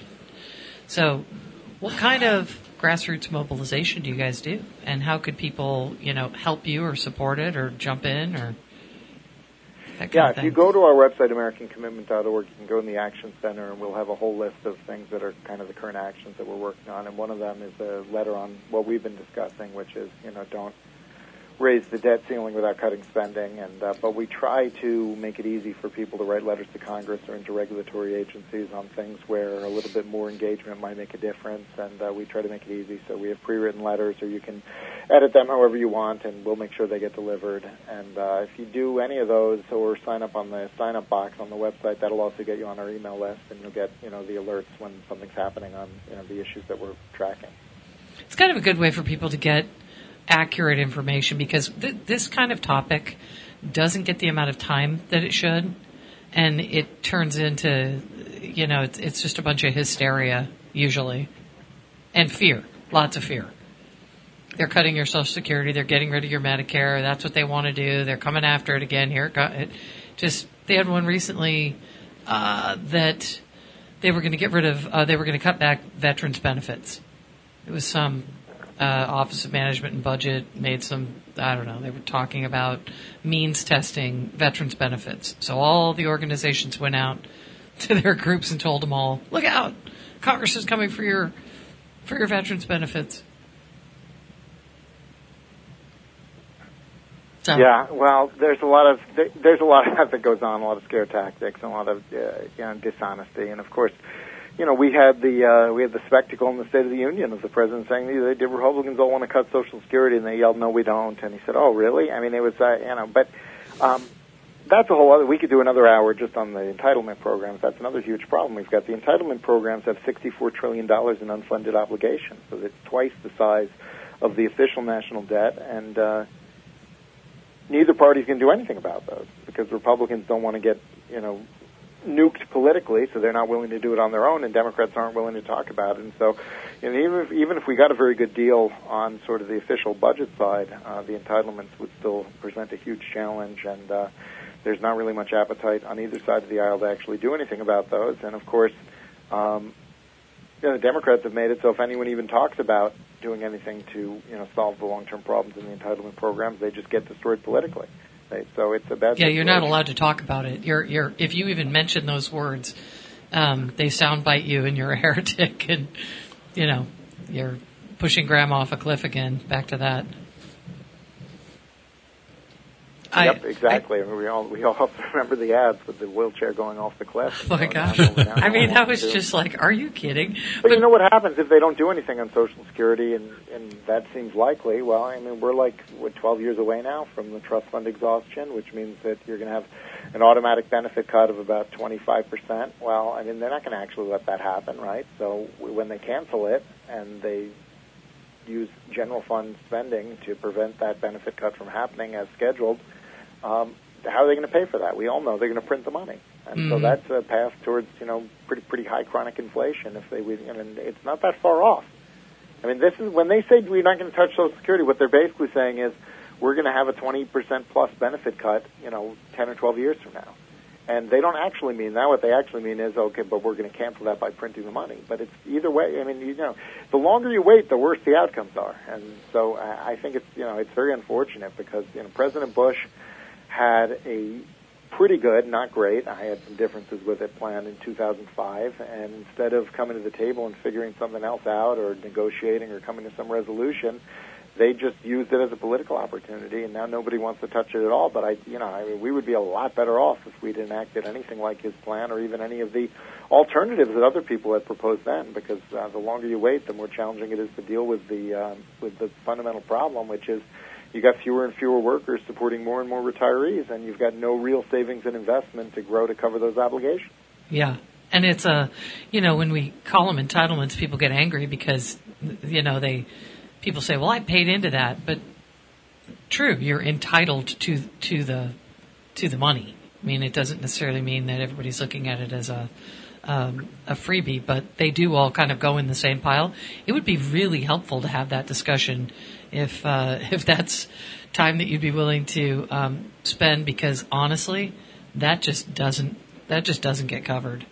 So, what kind of grassroots mobilization do you guys do, and how could people, you know, help you or support it or jump in or? That kind Yeah, of if thing? you go to our website, American Commitment dot org, you can go in the Action Center, and we'll have a whole list of things that are kind of the current actions that we're working on. And one of them is a letter on what we've been discussing, which is, you know, don't raise the debt ceiling without cutting spending. And uh, but we try to make it easy for people to write letters to Congress or into regulatory agencies on things where a little bit more engagement might make a difference. And uh, we try to make it easy. So we have pre-written letters, or you can edit them however you want, and we'll make sure they get delivered. And uh, if you do any of those or sign up on the sign-up box on the website, that'll also get you on our email list, and you'll get, you know, the alerts when something's happening on, you know, the issues that we're tracking. It's kind of a good way for people to get accurate information, because th- this kind of topic doesn't get the amount of time that it should, and it turns into, you know, it's, it's just a bunch of hysteria usually, and fear, lots of fear. They're cutting your Social Security. They're getting rid of your Medicare. That's what they want to do. They're coming after it again. Here it, go, it just they had one recently uh, that they were going to get rid of. Uh, they were going to cut back veterans benefits. It was some uh, Office of Management and Budget made some. I don't know. They were talking about means testing veterans benefits. So all the organizations went out to their groups and told them all, "Look out! Congress is coming for your for your veterans benefits." So. Yeah, well, there's a lot of there's a lot of that that goes on, a lot of scare tactics, and a lot of uh, you know, dishonesty, and of course, you know, we had the uh, we had the spectacle in the State of the Union of the president saying the, the Republicans all want to cut Social Security, and they yelled, "No, we don't," and he said, "Oh, really?" I mean, it was uh, you know, but um, that's a whole other. We could do another hour just on the entitlement programs. That's another huge problem. We've got the entitlement programs have sixty-four trillion dollars in unfunded obligations, so it's twice the size of the official national debt, and uh, neither party can do anything about those because Republicans don't want to get, you know, nuked politically, so they're not willing to do it on their own, and Democrats aren't willing to talk about it. And so, you know, even if, even if we got a very good deal on sort of the official budget side, uh, the entitlements would still present a huge challenge, and uh, there's not really much appetite on either side of the aisle to actually do anything about those. And of course, um, you know, the Democrats have made it so if anyone even talks about doing anything to, you know, solve the long-term problems in the entitlement programs, they just get destroyed politically. They, so it's a bad Yeah, situation. you're not allowed to talk about it. You're, you're, if you even mention those words, um, they soundbite you and you're a heretic, and, you know, you're pushing grandma off a cliff again. Back to that. Yep, I, exactly. I, we all we all have to remember the ads with the wheelchair going off the cliff. Oh my gosh! I mean, that was just like, are you kidding? But, but you know what happens if they don't do anything on Social Security, and, and that seems likely? Well, I mean, we're like what twelve years away now from the trust fund exhaustion, which means that you're going to have an automatic benefit cut of about twenty-five percent. Well, I mean, they're not going to actually let that happen, right? So when they cancel it and they use general fund spending to prevent that benefit cut from happening as scheduled, Um, how are they going to pay for that? We all know they're going to print the money, and mm-hmm. so that's a path towards, you know, pretty pretty high chronic inflation. If they, I mean, it's not that far off. I mean, this is when they say we're not going to touch Social Security. What they're basically saying is we're going to have a twenty percent plus benefit cut, you know, ten or twelve years from now, and they don't actually mean that. What they actually mean is, okay, but we're going to cancel that by printing the money. But it's either way. I mean, you know, the longer you wait, the worse the outcomes are, and so I, I think it's, you know, it's very unfortunate because, you know, President Bush had a pretty good, not great, I had some differences with it, plan in two thousand five, and instead of coming to the table and figuring something else out or negotiating or coming to some resolution, they just used it as a political opportunity, and now nobody wants to touch it at all. But I, you know, I mean, we would be a lot better off if we'd enacted anything like his plan or even any of the alternatives that other people had proposed then, because uh, the longer you wait, the more challenging it is to deal with the um, with the fundamental problem, which is you got fewer and fewer workers supporting more and more retirees, and you've got no real savings and investment to grow to cover those obligations. Yeah, and it's a, you know, when we call them entitlements, people get angry because, you know, they, people say, well, I paid into that, but true, you're entitled to to the to the money. I mean, it doesn't necessarily mean that everybody's looking at it as a um, a freebie, but they do all kind of go in the same pile. It would be really helpful to have that discussion if uh, if that's time that you'd be willing to um, spend, because honestly, that just doesn't that just doesn't get covered.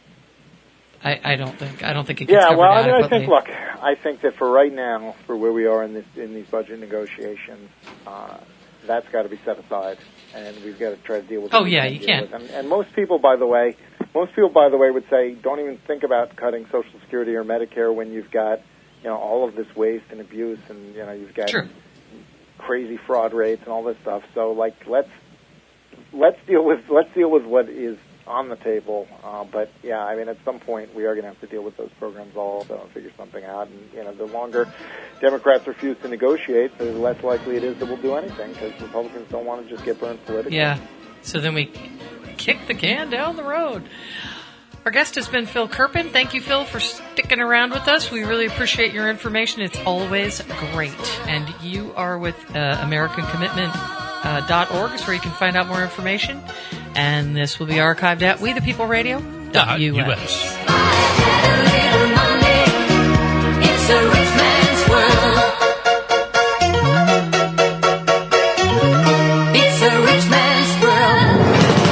I, I don't think I don't think it gets yeah, covered well, I mean, adequately. I think look, I think that for right now, for where we are in this in these budget negotiations, uh, that's got to be set aside, and we've got to try to deal with. Oh yeah, you can't. And, and most people, by the way, most people, by the way, would say don't even think about cutting Social Security or Medicare when you've got, you know, all of this waste and abuse, and you know you've got True. crazy fraud rates and all this stuff. So like let's let's deal with let's deal with what is on the table. Uh, but yeah, I mean, at some point we are going to have to deal with those programs also and figure something out. And you know, the longer Democrats refuse to negotiate, the less likely it is that we'll do anything, because Republicans don't want to just get burned politically. Yeah. So then we kick the can down the road. Our guest has been Phil Kerpen. Thank you, Phil, for sticking around with us. We really appreciate your information. It's always great. And you are with uh, American Commitment dot org is where you can find out more information. And this will be archived at we the people radio dot U S. It's a rich man's world. It's a rich man's world.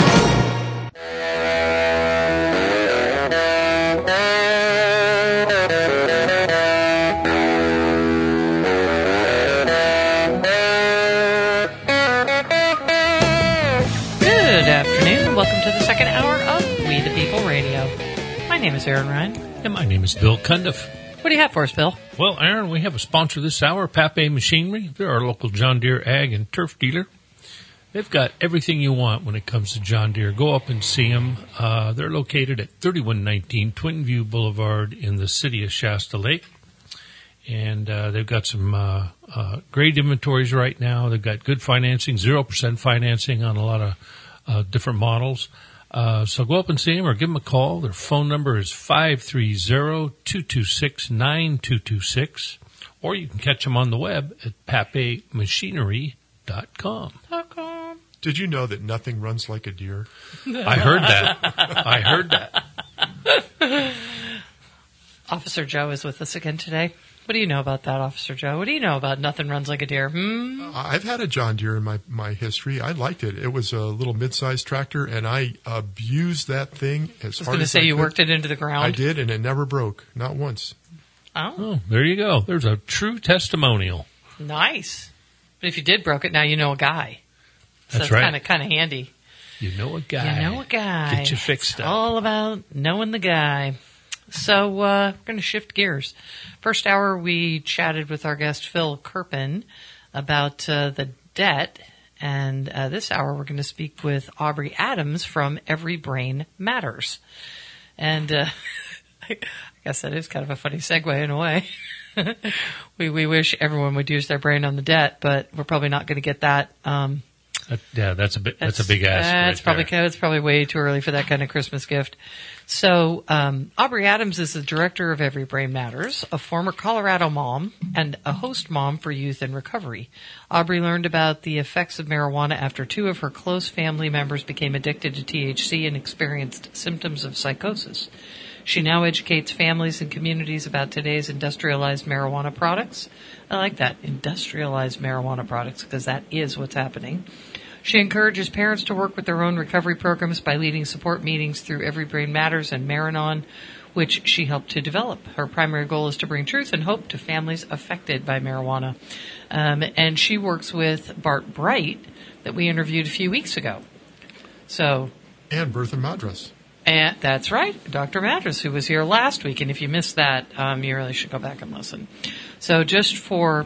Welcome to the second hour of We the People Radio. My name is Aaron Ryan. And my name is Bill Cundiff. What do you have for us, Bill? Well, Aaron, we have a sponsor this hour, Pape Machinery. They're our local John Deere ag and turf dealer. They've got everything you want when it comes to John Deere. Go up and see them. Uh, they're located at thirty-one nineteen Twin View Boulevard in the city of Shasta Lake. And uh, they've got some uh, uh, great inventories right now. They've got good financing, zero percent financing on a lot of Uh, different models. Uh, so go up and see them or give them a call. Their phone number is five three zero, two two six, nine two two six, or you can catch them on the web at pape machinery dot com. Did you know that nothing runs like a deer? I heard that. I heard that. Officer Joe is with us again today. What do you know about that, Officer Joe? What do you know about nothing runs like a deer? Hmm? I've had a John Deere in my, my history. I liked it. It was a little mid-sized tractor, and I abused that thing as I was hard going to as say I you could. worked it into the ground. I did, and it never broke. Not once. Oh, Oh, there you go. There's a true testimonial. nice. But if you did broke it, now you know a guy. So That's it's right. kind of kind of handy. You know a guy. You know a guy. Get you fixed It's up. all about knowing the guy. So uh, we're going to shift gears. First hour, we chatted with our guest Phil Kerpen about uh, the debt, and uh, this hour we're going to speak with Aubrey Adams from Every Brain Matters. And uh, I guess that is kind of a funny segue in a way. we we wish everyone would use their brain on the debt, but we're probably not going to get that. Um, That- yeah, that's a bit. That's, a big ask. That's right probably there. it's probably way too early for that kind of Christmas gift. So um, Aubrey Adams is the director of Every Brain Matters, a former Colorado mom and a host mom for youth in recovery. Aubrey learned about the effects of marijuana after two of her close family members became addicted to T H C and experienced symptoms of psychosis. She now educates families and communities about today's industrialized marijuana products. I like that, industrialized marijuana products, because that is what's happening. She encourages parents to work with their own recovery programs by leading support meetings through Every Brain Matters and Maranon, which she helped to develop. Her primary goal is to bring truth and hope to families affected by marijuana. Um, and she works with Bart Bright, that we interviewed a few weeks ago. So, And Bertha Madras. and that's right, Doctor Madras, who was here last week. And if you missed that, um, you really should go back and listen. So just for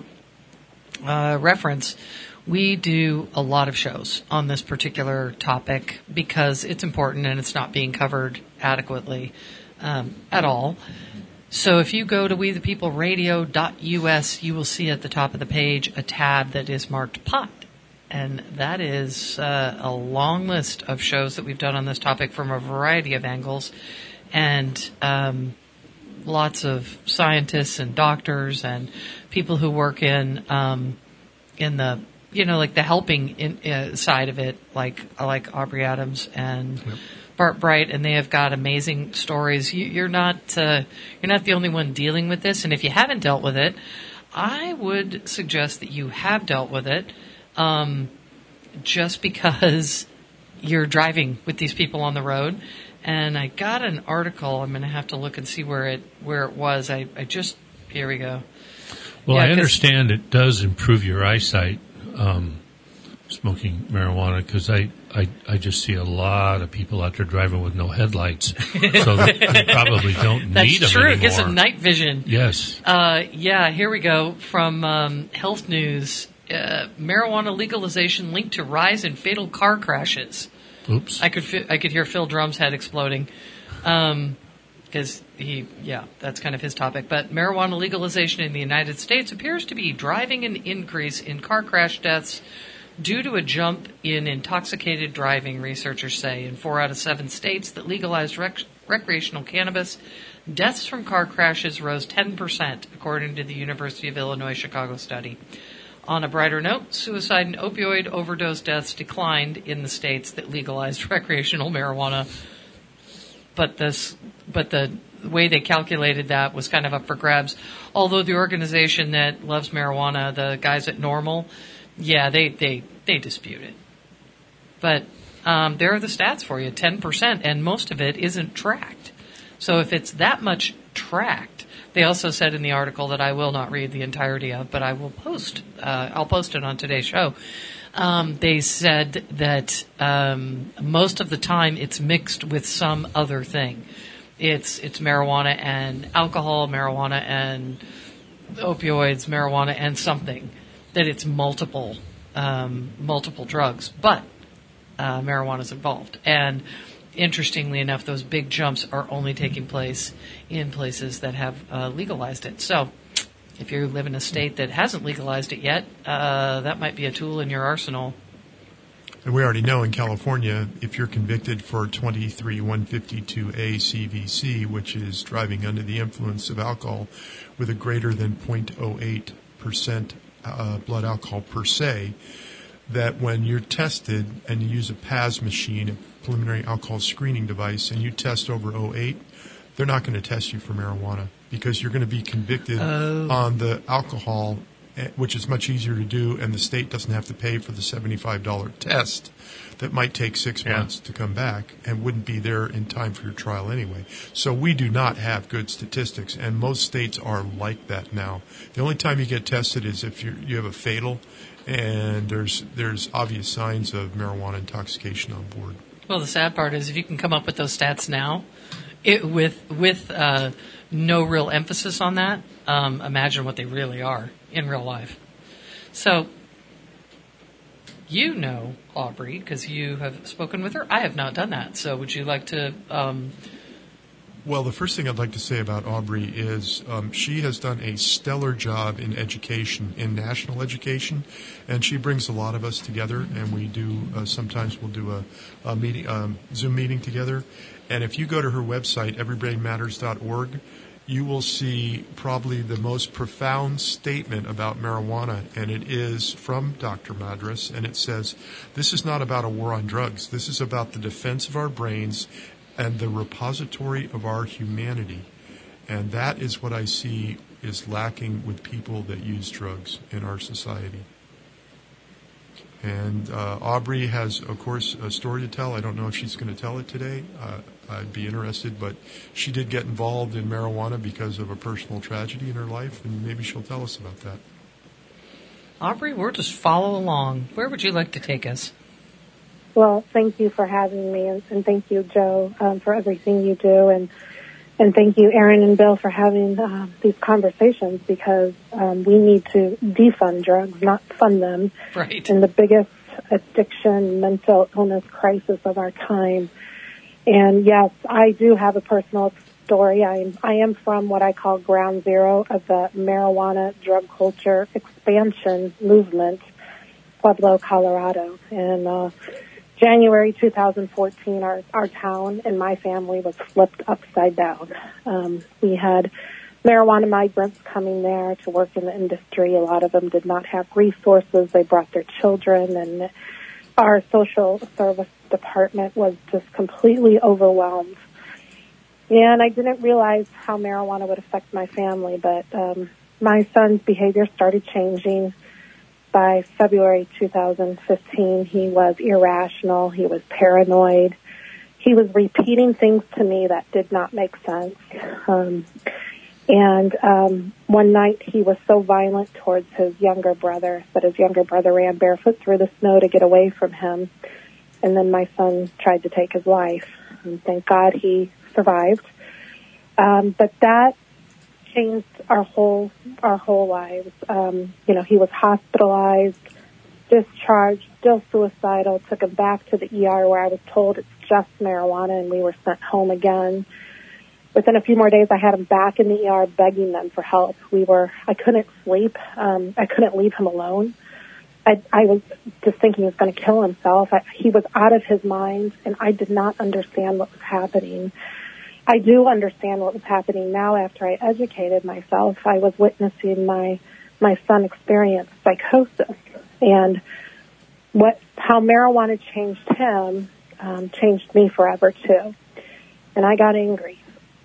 uh, reference, we do a lot of shows on this particular topic because it's important and it's not being covered adequately um, at all. So if you go to we the people radio dot U S, you will see at the top of the page a tab that is marked pot. And that is uh, a long list of shows that we've done on this topic from a variety of angles. And um, lots of scientists and doctors and people who work in um, in the, you know, like the helping in, uh, side of it, like like Aubrey Adams and yep. Bart Bright, and they have got amazing stories. You, you're not uh, you're not the only one dealing with this, and if you haven't dealt with it, I would suggest that you have dealt with it. Um, just because you're driving with these people on the road. And I got an article. I'm going to have to look and see where it where it was. I, I just, here we go. Well, Yeah, I 'cause- understand it does improve your eyesight, um, smoking marijuana, because I, I, I just see a lot of people out there driving with no headlights. So they probably don't That's need them true. anymore. It gives them night vision. Yes. Uh, yeah, here we go. From um, Health News. Uh, marijuana legalization linked to rise in fatal car crashes. Oops. I could fi- I could hear Phil Drum's head exploding, because he yeah that's kind of his topic. But marijuana legalization in the United States appears to be driving an increase in car crash deaths due to a jump in intoxicated driving. Researchers say in four out of seven states that legalized rec- recreational cannabis, deaths from car crashes rose ten percent, according to the University of Illinois Chicago study. On a brighter note, suicide and opioid overdose deaths declined in the states that legalized recreational marijuana. But this, but the way they calculated that was kind of up for grabs. Although the organization that loves marijuana, the guys at Normal, yeah, they they, they dispute it. But um, there are the stats for you: ten percent, and most of it isn't tracked. So if it's that much tracked. They also said in the article that I will not read the entirety of, but I will post. Uh, I'll post it on today's show. Um, they said that um, most of the time it's mixed with some other thing. It's it's marijuana and alcohol, marijuana and opioids, marijuana and something. That it's multiple um, multiple drugs, but uh, marijuana is involved. And interestingly enough, those big jumps are only taking place in places that have uh, legalized it. So if you live in a state that hasn't legalized it yet, uh, that might be a tool in your arsenal. And we already know in California, if you're convicted for twenty-three one fifty-two A C V C, which is driving under the influence of alcohol with a greater than zero point zero eight percent uh, blood alcohol per se, that when you're tested and you use a P A S machine, a preliminary alcohol screening device, and you test over oh eight, they're not going to test you for marijuana because you're going to be convicted Oh. on the alcohol, eh, which is much easier to do, and the state doesn't have to pay for the seventy-five dollars test that might take six Yeah. months to come back and wouldn't be there in time for your trial anyway. So we do not have good statistics, and most states are like that now. The only time you get tested is if you you have a fatal and there's there's obvious signs of marijuana intoxication on board. Well, the sad part is if you can come up with those stats now, it, with with uh, no real emphasis on that, um, imagine what they really are in real life. So, you know Aubrey because you have spoken with her. I have not done that. So, would you like to? Um, Well, the first thing I'd like to say about Aubrey is um, she has done a stellar job in education, in national education, and she brings a lot of us together. And we do uh, sometimes we'll do a, a meeting, um, Zoom meeting together. And if you go to her website, everybody matters dot org, you will see probably the most profound statement about marijuana, and it is from Doctor Madras, and it says, "This is not about a war on drugs. This is about the defense of our brains and the repository of our humanity." And that is what I see is lacking with people that use drugs in our society. And uh, Aubrey has, of course, a story to tell. I don't know if she's going to tell it today. Uh, I'd be interested, but she did get involved in marijuana because of a personal tragedy in her life, and maybe she'll tell us about that. Aubrey, we'll just follow along. Where would you like to take us? Well, thank you for having me, and, and thank you, Joe, um, for everything you do, and and thank you, Aaron and Bill, for having uh, these conversations, because um, we need to defund drugs, not fund them. Right. In the biggest addiction, mental illness crisis of our time. And yes, I do have a personal story. I am, I am from what I call ground zero of the marijuana drug culture expansion movement, Pueblo, Colorado. And uh, January two thousand fourteen, our, our town and my family was flipped upside down. Um, we had marijuana migrants coming there to work in the industry. A lot of them did not have resources. They brought their children, and our social service department was just completely overwhelmed. And I didn't realize how marijuana would affect my family, but um, my son's behavior started changing. By February two thousand fifteen, he was irrational. He was paranoid. He was repeating things to me that did not make sense. Um, and um, one night he was so violent towards his younger brother that his younger brother ran barefoot through the snow to get away from him. And then my son tried to take his life. And thank God he survived. Um, but that changed our whole our whole lives. Um, you know, he was hospitalized, discharged, still suicidal. Took him back to the E R where I was told it's just marijuana, and we were sent home again. Within a few more days, I had him back in the E R begging them for help. We were, I couldn't sleep. Um, I couldn't leave him alone. I, I was just thinking he was going to kill himself. I, he was out of his mind, and I did not understand what was happening. I do understand what was happening now after I educated myself. I was witnessing my my son experience psychosis, and what how marijuana changed him um, changed me forever too. And I got angry,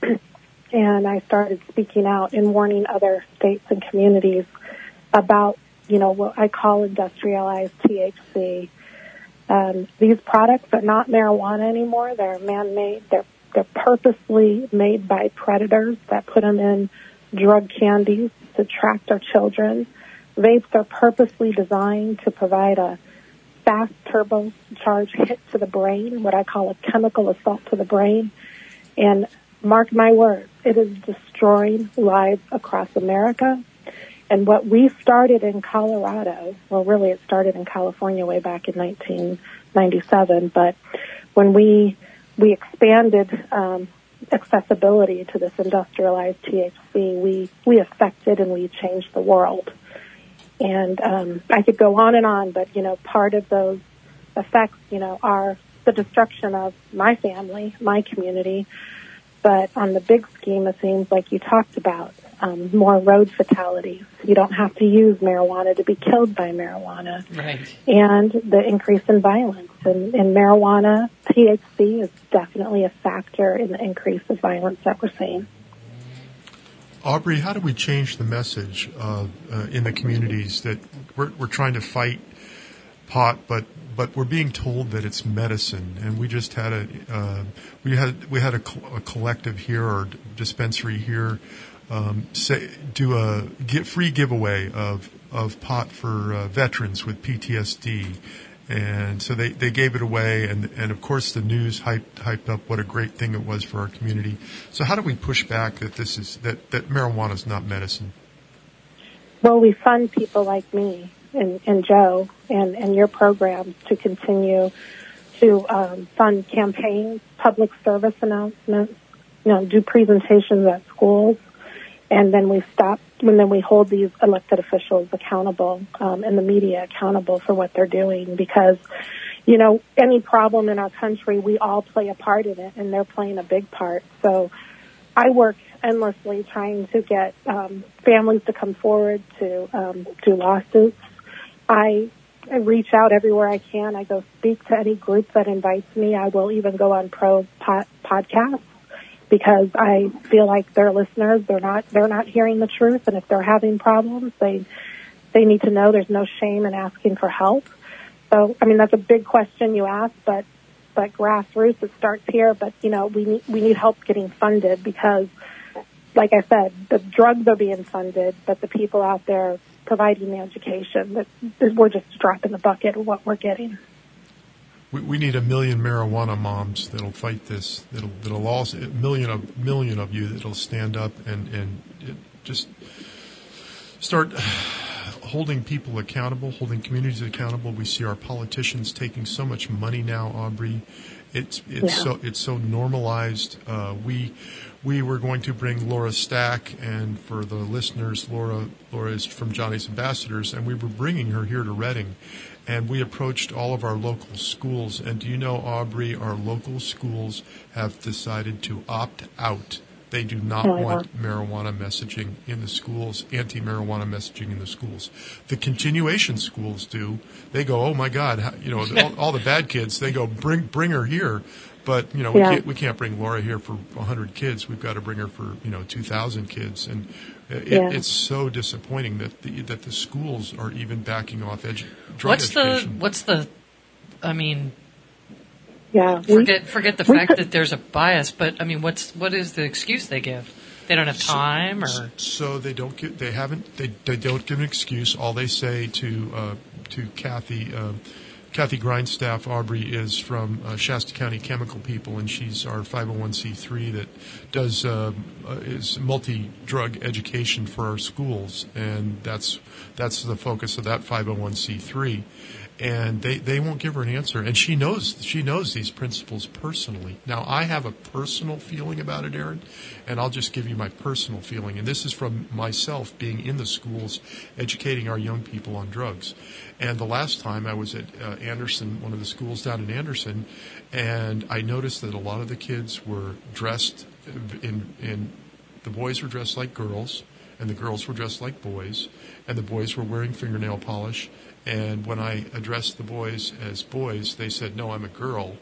and I started speaking out and warning other states and communities about, you know, what I call industrialized T H C. Um, these products are not marijuana anymore. They're man-made. They're They're purposely made by predators that put them in drug candies to attract our children. Vapes are purposely designed to provide a fast turbocharged hit to the brain, what I call a chemical assault to the brain. And mark my words, it is destroying lives across America. And what we started in Colorado, well, really it started in California way back in nineteen ninety-seven, but when we we expanded um, accessibility to this industrialized T H C, we, we affected and we changed the world. And um, I could go on and on, but, you know, part of those effects, you know, are the destruction of my family, my community. But on the big scheme of things, like you talked about, um, more road fatalities. You don't have to use marijuana to be killed by marijuana. Right. And the increase in violence. And, and marijuana, T H C, is definitely a factor in the increase of violence that we're seeing. Aubrey, how do we change the message uh, uh, in the communities that we're, we're trying to fight pot, but but we're being told that it's medicine? And we just had a uh, we had we had a, co- a collective here or dispensary here um, say do a get free giveaway of of pot for uh, veterans with P T S D. And so they, they gave it away, and, and of course the news hyped, hyped up what a great thing it was for our community. So how do we push back that this is that, that marijuana is not medicine? Well, we fund people like me and, and Joe and, and your programs to continue to um, fund campaigns, public service announcements, you know, do presentations at schools, and then we stop. And then we hold these elected officials accountable um, and the media accountable for what they're doing, because, you know, any problem in our country, we all play a part in it, and they're playing a big part. So I work endlessly trying to get um, families to come forward to um, do lawsuits. I, I reach out everywhere I can. I go speak to any group that invites me. I will even go on pro pod- podcasts. Because I feel like their listeners, they're not, they're not hearing the truth. And if they're having problems, they, they need to know there's no shame in asking for help. So, I mean, that's a big question you ask, but, but grassroots, it starts here. But, you know, we need, we need help getting funded because, like I said, the drugs are being funded, but the people out there providing the education, that, that we're just dropping the bucket of what we're getting. We, we need a million marijuana moms that'll fight this. That'll that'll also a million of million of you that'll stand up and and it just start holding people accountable, holding communities accountable. We see our politicians taking so much money now, Aubrey. It's it's yeah. so it's so normalized. Uh, we we were going to bring Laura Stack, and for the listeners, Laura Laura is from Johnny's Ambassadors, and we were bringing her here to Reading. And we approached all of our local schools. And do you know, Aubrey, our local schools have decided to opt out. They do not oh, want yeah. marijuana messaging in the schools, anti-marijuana messaging in the schools. The continuation schools do. They go, oh, my God, you know, all, all the bad kids, they go, bring bring her here. But, you know, we, yeah. can't, we can't bring Laura here for one hundred kids. We've got to bring her for, you know, two thousand kids. And it, yeah. it's so disappointing that the, that the schools are even backing off edu- drug what's education. The, what's the, I mean, yeah, forget forget the fact that there's a bias, but, I mean, what's what is the excuse they give? They don't have time, so, or so they don't give. They haven't. They they don't give an excuse. All they say to uh, to Kathy. Uh, Kathy Grindstaff, Aubrey, is from uh, Shasta County Chemical People, and she's our five oh one c three that does uh, uh, is multi-drug education for our schools, and that's that's the focus of that five oh one c three. And they, they won't give her an answer, and she knows she knows these principals personally. Now, I have a personal feeling about it, Aaron, and I'll just give you my personal feeling, and this is from myself being in the schools, educating our young people on drugs. And the last time I was at uh, Anderson, one of the schools down in Anderson, and I noticed that a lot of the kids were dressed in, in the boys were dressed like girls, and the girls were dressed like boys, and the boys were wearing fingernail polish. And when I addressed the boys as boys, they said, no, I'm a girl.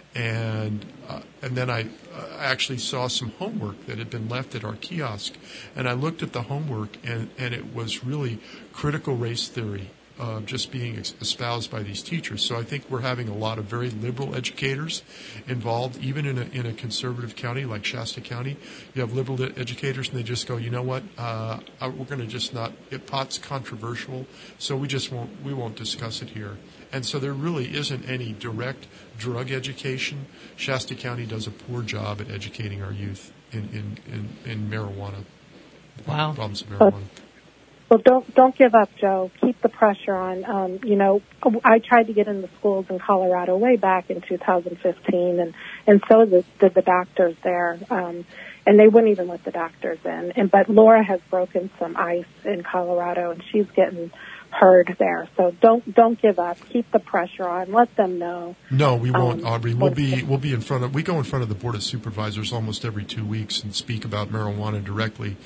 And uh, and then I uh, actually saw some homework that had been left at our kiosk. And I looked at the homework, and, and it was really critical race theory uh, just being ex- espoused by these teachers. So I think we're having a lot of very liberal educators involved, even in a, in a conservative county like Shasta County. You have liberal educators, and they just go, you know what, uh, we're going to just not, it, pot's controversial, so we just won't, we won't discuss it here. And so there really isn't any direct drug education. Shasta County does a poor job at educating our youth in, in, in, in marijuana. Wow. Problems of marijuana. Well, don't don't give up, Joe. Keep the pressure on. Um, you know, I tried to get in the schools in Colorado way back in two thousand fifteen, and and so did, did the doctors there, um, and they wouldn't even let the doctors in. And but Laura has broken some ice in Colorado, and she's getting heard there. So don't don't give up. Keep the pressure on. Let them know. No, we won't, um, Aubrey. We'll be we'll be in front of. We go in front of the Board of Supervisors almost every two weeks and speak about marijuana directly.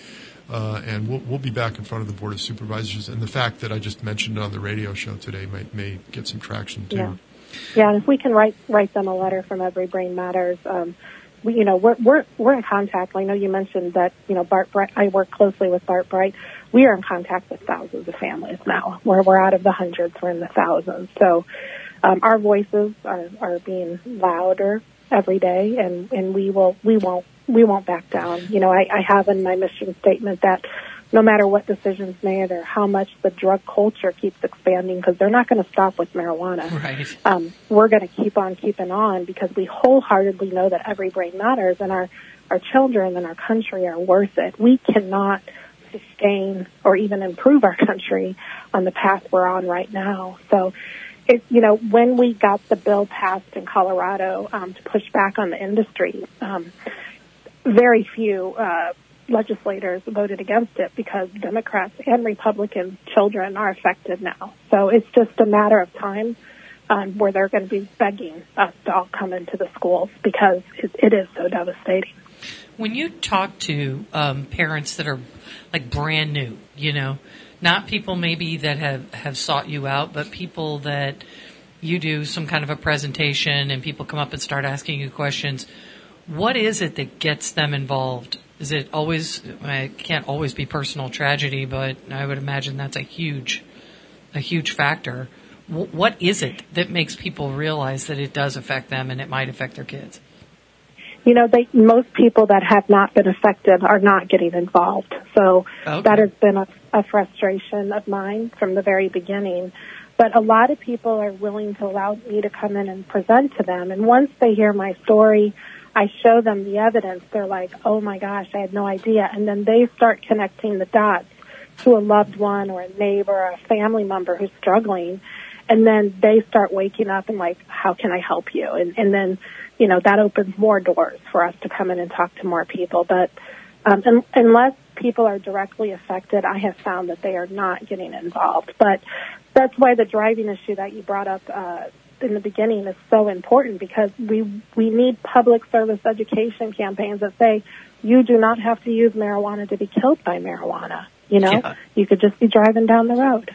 Uh, and we'll, we'll be back in front of the Board of Supervisors. And the fact that I just mentioned it on the radio show today may, may get some traction, too. Yeah. Yeah, and if we can write write them a letter from Every Brain Matters, um, we, you know, we're, we're, we're in contact. I know you mentioned that, you know, Bart Bright, I work closely with Bart Bright. We are in contact with thousands of families now. Where we're out of the hundreds, we're in the thousands. So um, our voices are, are being louder every day, and, and we will we won't we won't back down. You know, I, I have in my mission statement that no matter what decisions made or how much the drug culture keeps expanding, because they're not going to stop with marijuana. Right. Um, we're going to keep on keeping on because we wholeheartedly know that every brain matters, and our our children and our country are worth it. We cannot sustain or even improve our country on the path we're on right now. So, it, you know, when we got the bill passed in Colorado um, to push back on the industry, um, very few uh, legislators voted against it because Democrats and Republican children are affected now. So it's just a matter of time um, where they're going to be begging us to all come into the schools because it, it is so devastating. When you talk to um, parents that are like brand new, you know, not people maybe that have, have sought you out, but people that you do some kind of a presentation and people come up and start asking you questions, what is it that gets them involved? Is it always, it can't always be personal tragedy, but I would imagine that's a huge, a huge factor. W- what is it that makes people realize that it does affect them and it might affect their kids? You know, they, most people that have not been affected are not getting involved. So okay. That has been a, a frustration of mine from the very beginning. But a lot of people are willing to allow me to come in and present to them. And once they hear my story, I show them the evidence. They're like, oh my gosh, I had no idea. And then they start connecting the dots to a loved one or a neighbor or a family member who's struggling. And then they start waking up and like, how can I help you? And, and then, you know, that opens more doors for us to come in and talk to more people. But um, un- unless people are directly affected, I have found that they are not getting involved. But that's why the driving issue that you brought up uh, in the beginning is so important, because we we need public service education campaigns that say you do not have to use marijuana to be killed by marijuana. You know, Yeah. You could just be driving down the road.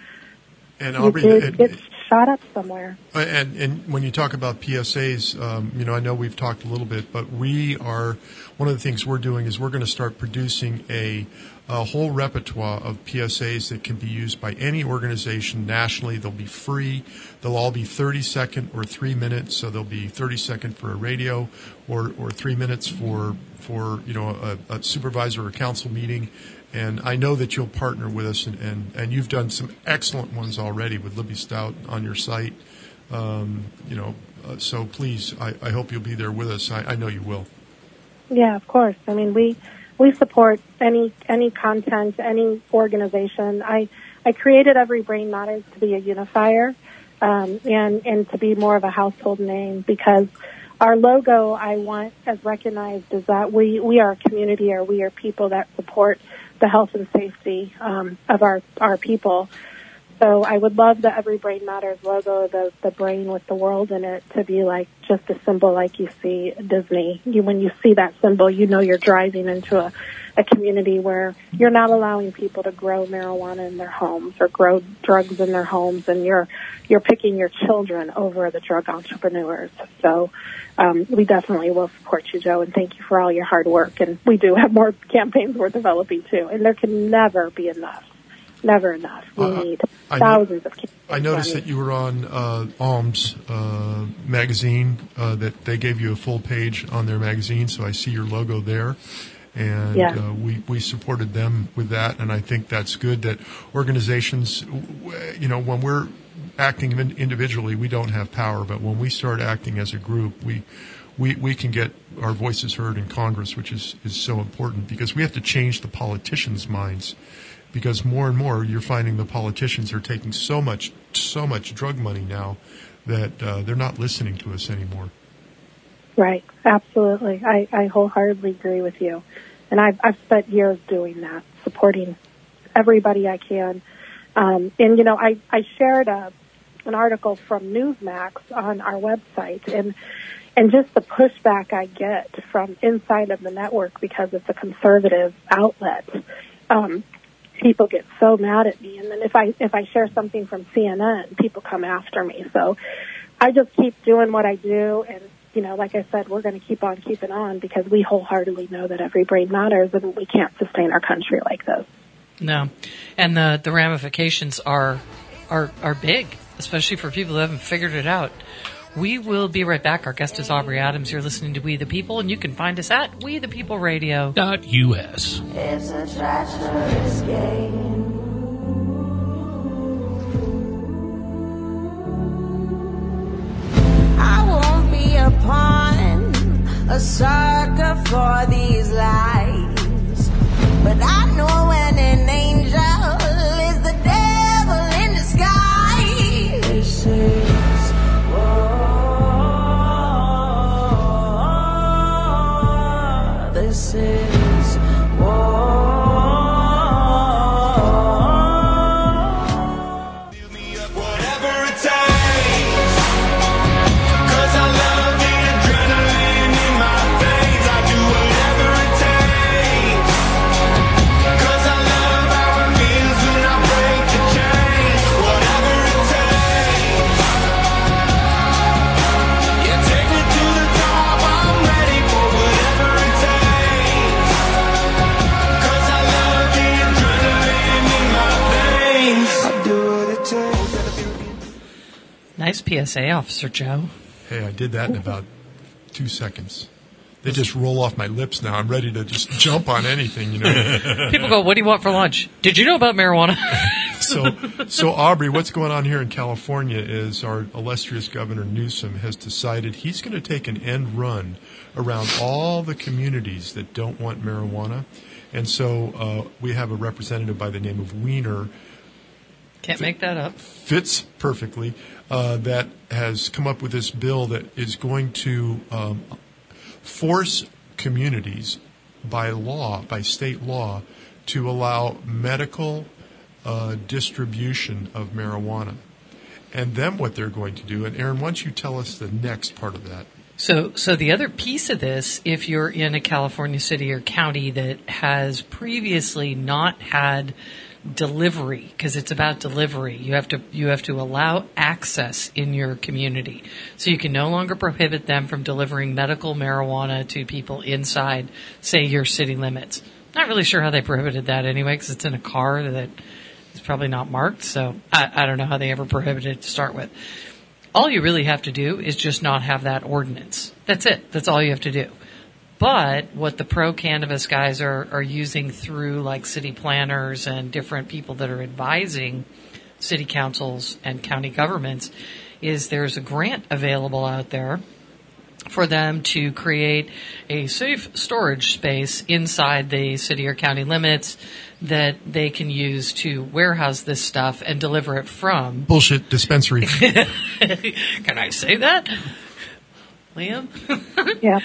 And You Aubrey, could and, get shot up somewhere. and, and when you talk about P S As, um, you know, I know we've talked a little bit, but we are, one of the things we're doing is we're going to start producing a, a whole repertoire of P S As that can be used by any organization nationally. They'll be free. They'll all be thirty second or three minutes. So they'll be thirty second for a radio or, or three minutes for, for, you know, a, a supervisor or council meeting. And I know that you'll partner with us, and, and, and you've done some excellent ones already with Libby Stout on your site. Um, you know, uh, so please, I, I hope you'll be there with us. I, I know you will. Yeah, of course. I mean, we we support any any content, any organization. I I created Every Brain Matters to be a unifier, um, and and to be more of a household name, because our logo, I want as recognized as that we we are a community, or we are people that support the health and safety um, of our our people. So I would love the Every Brain Matters logo, the the brain with the world in it, to be like just a symbol like you see Disney. You, when you see that symbol, you know you're driving into a, a community where you're not allowing people to grow marijuana in their homes or grow drugs in their homes, and you're you're picking your children over the drug entrepreneurs. So um, we definitely will support you, Joe, and thank you for all your hard work. And we do have more campaigns we're developing too, and there can never be enough. Never enough. We Uh, need I thousands know- of campaigns. I noticed running. that you were on uh, Alms uh, magazine, uh, that they gave you a full page on their magazine, so I see your logo there. And Yeah. uh, we, we supported them with that, and I think that's good that organizations, w- you know, when we're acting in- individually, we don't have power, but when we start acting as a group, we we, we can get our voices heard in Congress, which is, is so important, because we have to change the politicians' minds. Because more and more, you're finding the politicians are taking so much, so much drug money now that uh, they're not listening to us anymore. Right, absolutely. I, I wholeheartedly agree with you. And I've, I've spent years doing that, supporting everybody I can. Um, and, you know, I, I shared a, an article from Newsmax on our website. And, and just the pushback I get from inside of the network because it's a conservative outlet. Um, people get so mad at me, and then if I if I share something from C N N, people come after me. So I just keep doing what I do, and you know, like I said, we're going to keep on keeping on because we wholeheartedly know that every brain matters, and we can't sustain our country like this. No, and the the ramifications are are are big, especially for people who haven't figured it out. We will be right back. Our guest is Aubrey Adams. You're listening to We the People, and you can find us at we the people radio dot U S. It's a treacherous game. I won't be a pawn, a sucker for these lies. But I know when an angel is the devil in disguise. This is war. This is war. Whatever it takes, 'cause I love the adrenaline in my veins. I do whatever it takes, 'cause I love how it feels when I break the chains. Whatever it takes, yeah, take me to the top. I'm ready for whatever it takes, 'cause I love the adrenaline in my veins. I do what it takes. Nice P S A, Officer Joe. Hey, I did that in about two seconds. They just roll off my lips now. I'm ready to just jump on anything, you know. People go, what do you want for lunch? Did you know about marijuana? So, so Aubrey, what's going on here in California is our illustrious Governor Newsom has decided he's going to take an end run around all the communities that don't want marijuana. And so uh, we have a representative by the name of Wiener, Can't make that up. fits perfectly, uh, that has come up with this bill that is going to um, force communities by law, by state law, to allow medical uh, distribution of marijuana. And then what they're going to do, and Aaron, why don't you tell us the next part of that? So, so the other piece of this, if you're in a California city or county that has previously not had delivery, because it's about delivery, you have to you have to allow access in your community. So you can no longer prohibit them from delivering medical marijuana to people inside, say, your city limits. Not really sure how they prohibited that anyway, because it's in a car that is probably not marked. So I, I don't know how they ever prohibited it to start with. All you really have to do is just not have that ordinance. That's it. That's all you have to do. But what the pro-cannabis guys are, are using through like city planners and different people that are advising city councils and county governments is there's a grant available out there for them to create a safe storage space inside the city or county limits that they can use to warehouse this stuff and deliver it from. Bullshit dispensary. Can I say that? Liam? Yeah.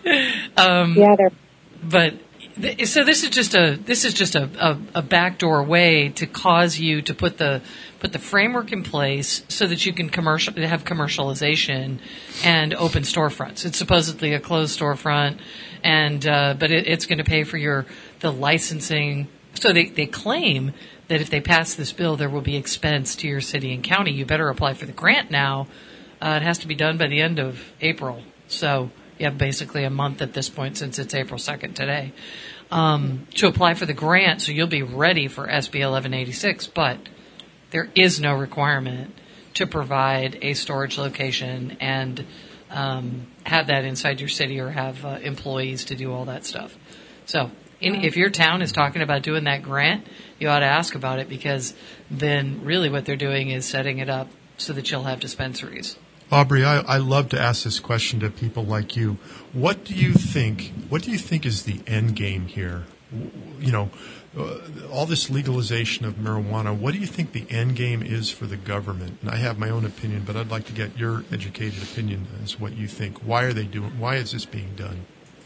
um, yeah, they're But th- so this is just a this is just a, a, a backdoor way to cause you to put the put the framework in place so that you can commercial have commercialization and open storefronts. It's supposedly a closed storefront, and uh, but it, it's going to pay for your the licensing. So they, they claim that if they pass this bill, there will be expense to your city and county. You better apply for the grant now. Uh, it has to be done by the end of April. So you have basically a month at this point since it's April second today um, to apply for the grant. So you'll be ready for S B eleven eighty-six. But there is no requirement to provide a storage location and um, have that inside your city or have uh, employees to do all that stuff. So in, if your town is talking about doing that grant, you ought to ask about it, because then really what they're doing is setting it up so that you'll have dispensaries. Aubrey, I, I love to ask this question to people like you. What do you think? What do you think is the end game here? You know, uh, all this legalization of marijuana. What do you think the end game is for the government? And I have my own opinion, but I'd like to get your educated opinion as what you think. Why are they doing? Why is this being done?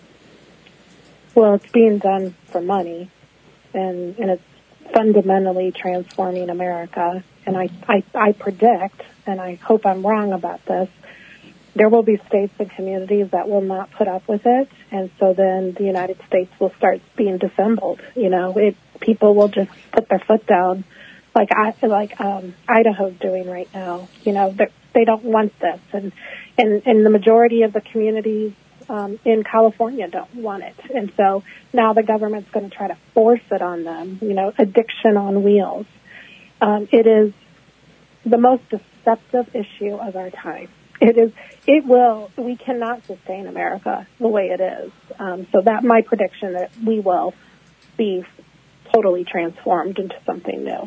well, it's being done for money, and and it's fundamentally transforming America. And I I, I predict, and I hope I'm wrong about this, there will be states and communities that will not put up with it, and so then the United States will start being dissembled. You know, it, people will just put their foot down, like I like um, Idaho's doing right now. You know, they don't want this, and and and the majority of the communities um, in California don't want it, and so now the government's going to try to force it on them. You know, addiction on wheels. Um, it is the most deceptive issue of our time. It is. It will. We cannot sustain America the way it is. Um, so that my prediction that we will be totally transformed into something new.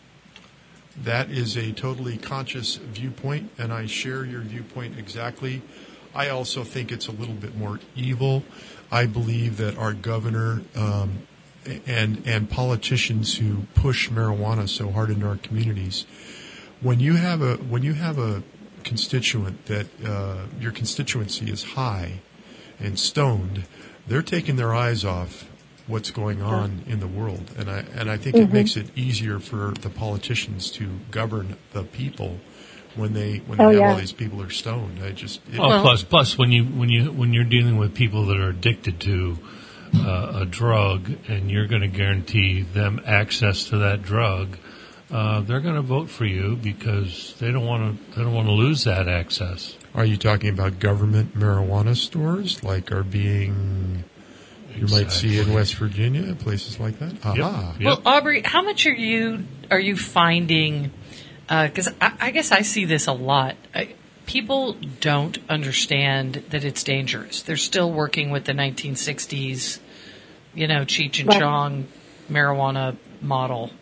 That is a totally conscious viewpoint, and I share your viewpoint exactly. I also think it's a little bit more evil. I believe that our governor um, and and politicians who push marijuana so hard into our communities, when you have a when you have a constituent that uh, your constituency is high and stoned, they're taking their eyes off what's going on in the world, and I and I think mm-hmm. it makes it easier for the politicians to govern the people when they when they oh, have yeah. all these people are stoned. I just it, well, plus plus when you when you when you're dealing with people that are addicted to uh, a drug, and you're going to guarantee them access to that drug. Uh, they're going to vote for you because they don't want to. They don't want to lose that access. Are you talking about government marijuana stores, like are being you exactly. might see in West Virginia, places like that? Aha. Yep. Yep. Well, Aubrey, how much are you are you finding? Because uh, I, I guess I see this a lot. I, people don't understand that it's dangerous. They're still working with the nineteen sixties, you know, Cheech and Chong marijuana model.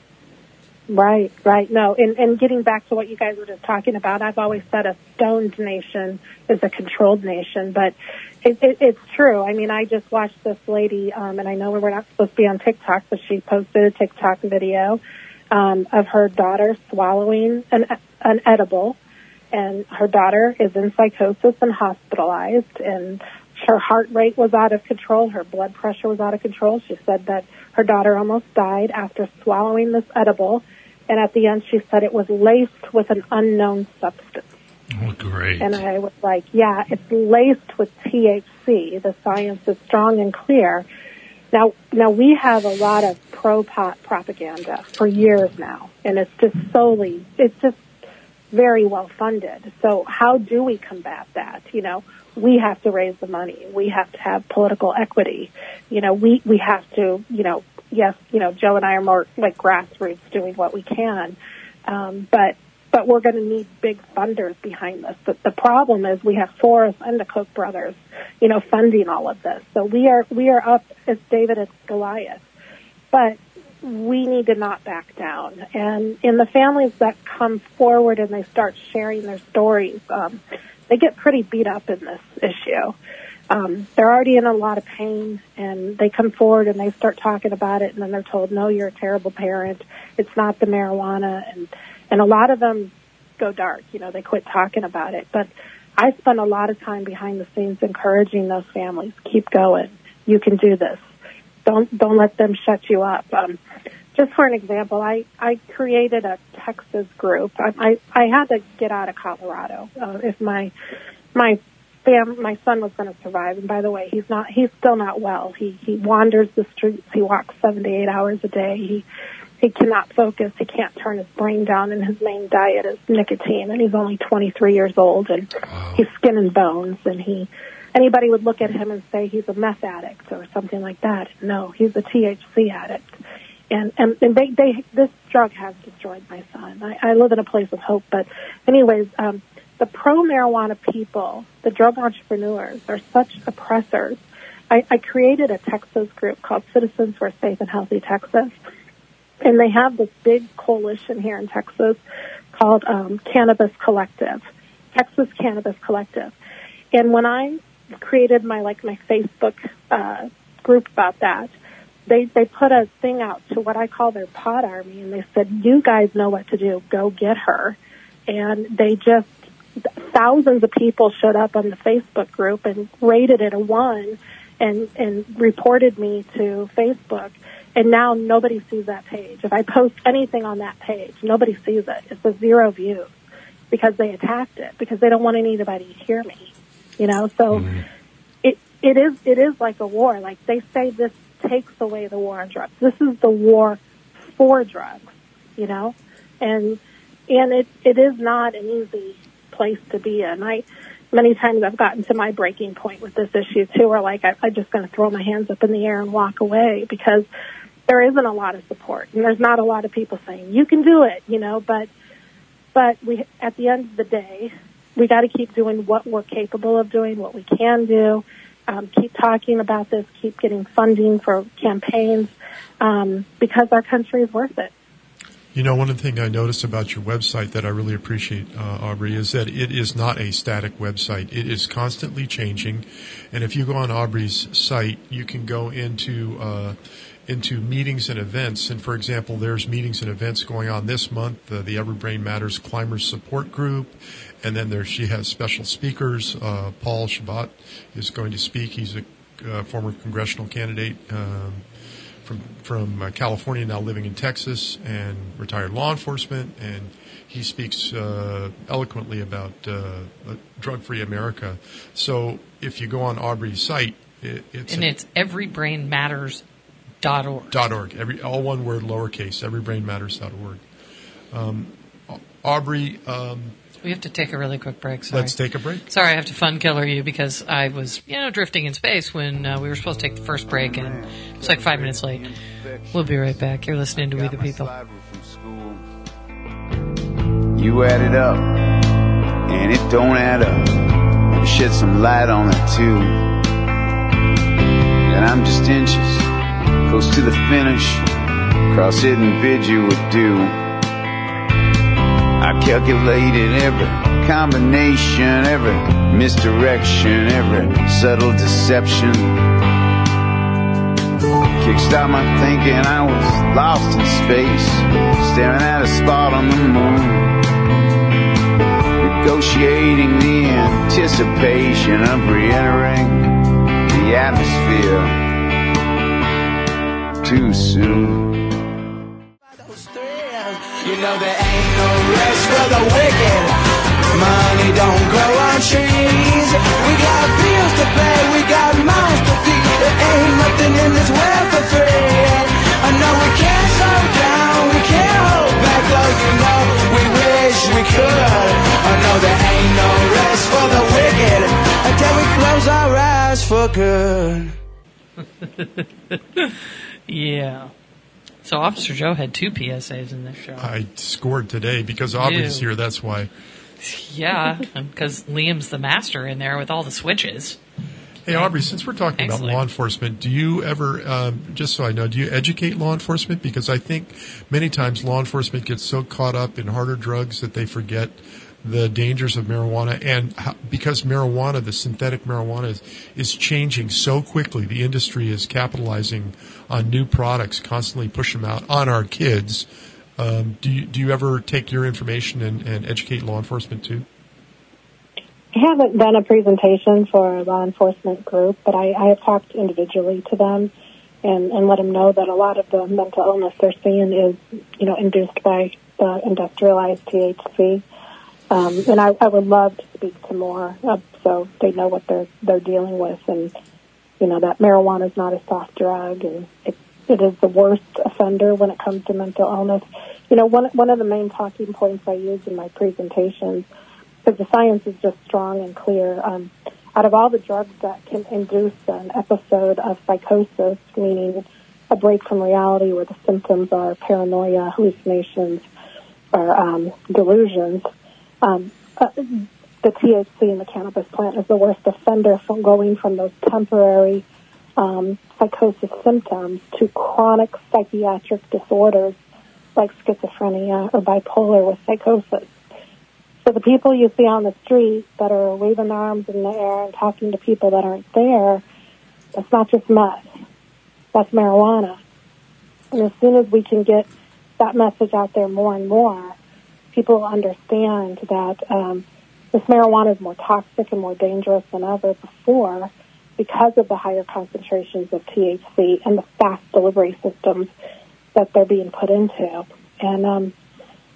Right, right. No, and, and getting back to what you guys were just talking about, I've always said a stoned nation is a controlled nation, but it, it, it's true. I mean, I just watched this lady, um, and I know we're not supposed to be on TikTok, but she posted a TikTok video um, of her daughter swallowing an, an edible, and her daughter is in psychosis and hospitalized, and her heart rate was out of control. Her blood pressure was out of control. She said that her daughter almost died after swallowing this edible. And at the end, she said it was laced with an unknown substance. Oh, great. And I was like, yeah, it's laced with T H C. The science is strong and clear. Now, now we have a lot of pro-pot propaganda for years now. And it's just solely, it's just very well funded. So how do we combat that? You know, we have to raise the money. We have to have political equity. You know, we, we have to, you know, yes, you know, Joe and I are more like grassroots doing what we can. Um, but, but we're going to need big funders behind this. But the problem is we have Soros and the Koch brothers, you know, funding all of this. So we are, we are up as David and Goliath, but we need to not back down. And in the families that come forward and they start sharing their stories, um, they get pretty beat up in this issue. Um, they're already in a lot of pain, and they come forward and they start talking about it, and then they're told, no, you're a terrible parent. It's not the marijuana. And, and a lot of them go dark. You know, they quit talking about it. But I spend a lot of time behind the scenes encouraging those families. Keep going. You can do this. Don't, don't let them shut you up. Um, just for an example, I, I created a Texas group. I, I, I had to get out of Colorado. Uh, if my, my, my son was going to survive. And by the way, he's not, he's still not well. He, he wanders the streets. He walks seven to eight hours a day. He, he cannot focus. He can't turn his brain down, and his main diet is nicotine. And he's only twenty-three years old, and wow. he's skin and bones. And he, anybody would look at him and say he's a meth addict or something like that. No, he's a T H C addict. And, and, and they, they, this drug has destroyed my son. I, I live in a place of hope, but anyways, um, the pro-marijuana people, the drug entrepreneurs, are such oppressors. I, I created a Texas group called Citizens for a Safe and Healthy Texas, and they have this big coalition here in Texas called um, Cannabis Collective, Texas Cannabis Collective. And when I created my like my Facebook uh, group about that, they they put a thing out to what I call their pot army, and they said, "You guys know what to do. Go get her." And they just thousands of people showed up on the Facebook group and rated it a one and, and reported me to Facebook. And now nobody sees that page. If I post anything on that page, nobody sees it. It's a zero views. because they attacked it, because they don't want anybody to hear me, you know? So Mm-hmm. it, it is, it is like a war. Like they say this takes away the war on drugs. This is the war for drugs, you know? And, and it, it is not an easy place to be in. I, many times I've gotten to my breaking point with this issue too, where like I, I'm just going to throw my hands up in the air and walk away because there isn't a lot of support and there's not a lot of people saying you can do it, you know, but, but we, at the end of the day, we got to keep doing what we're capable of doing, what we can do, um, keep talking about this, keep getting funding for campaigns, um, because our country is worth it. You know, one of the things I noticed about your website that I really appreciate, uh, Aubrey, is that it is not a static website. It is constantly changing. And if you go on Aubrey's site, you can go into uh, into meetings and events. And, for example, there's meetings and events going on this month, uh, the Every Brain Matters Climbers Support Group. And then there she has special speakers. Uh, Paul Shabbat is going to speak. He's a uh, former congressional candidate. Um, from from uh, California, now living in Texas, and retired law enforcement, and he speaks uh, eloquently about uh, drug-free America. So if you go on Aubrey's site, it, it's and a, it's every brain matters dot org. Dot org. Every all one word, lowercase. every brain matters dot org. Um, Aubrey. Um, We have to take a really quick break. Sorry. Let's take a break. Sorry, I have to fun killer you because I was, you know, drifting in space when uh, we were supposed to take the first break, and it was like five minutes late. We'll be right back. You're listening to We the People. You add it up, and it don't add up. Maybe shed some light on it too. And I'm just inches close to the finish. Cross it and bid you adieu. I calculated every combination, every misdirection, every subtle deception. Kickstart my thinking, I was lost in space, staring at a spot on the moon, negotiating the anticipation of re-entering the atmosphere too soon. You know there ain't no rest for the wicked. Money don't grow on trees. We got bills to pay, we got mouths to feed. There ain't nothing in this world for free. I know we can't slow down, we can't hold back, though you know we wish we could. I know there ain't no rest for the wicked until we close our eyes for good. Yeah. So Officer Joe had two P S As in this show. I scored today because Aubrey's Ew. here. That's why. Yeah, because Liam's the master in there with all the switches. Hey, Aubrey, since we're talking Excellent. about law enforcement, do you ever, um, just so I know, do you educate law enforcement? Because I think many times law enforcement gets so caught up in harder drugs that they forget the dangers of marijuana. And how, because marijuana, the synthetic marijuana, is, is changing so quickly, the industry is capitalizing on new products, constantly pushing them out on our kids. Um, do you do you ever take your information and, and educate law enforcement too? I haven't done a presentation for a law enforcement group, but I, I have talked individually to them and, and let them know that a lot of the mental illness they're seeing is, you know, induced by the industrialized T H C. Um, and I, I would love to speak to more uh, so they know what they're they're dealing with, and you know that marijuana is not a soft drug, and it, it is the worst offender when it comes to mental illness. You know, one one of the main talking points I use in my presentations, because the science is just strong and clear. Um, out of all the drugs that can induce an episode of psychosis, meaning a break from reality where the symptoms are paranoia, hallucinations, or um, delusions, um, uh, the T H C in the cannabis plant is the worst offender from going from those temporary um, psychosis symptoms to chronic psychiatric disorders like schizophrenia or bipolar with psychosis. So the people you see on the street that are waving their arms in the air and talking to people that aren't there, that's not just meth. That's marijuana. And as soon as we can get that message out there more and more, people will understand that um, this marijuana is more toxic and more dangerous than ever before because of the higher concentrations of T H C and the fast delivery systems that they're being put into. And um,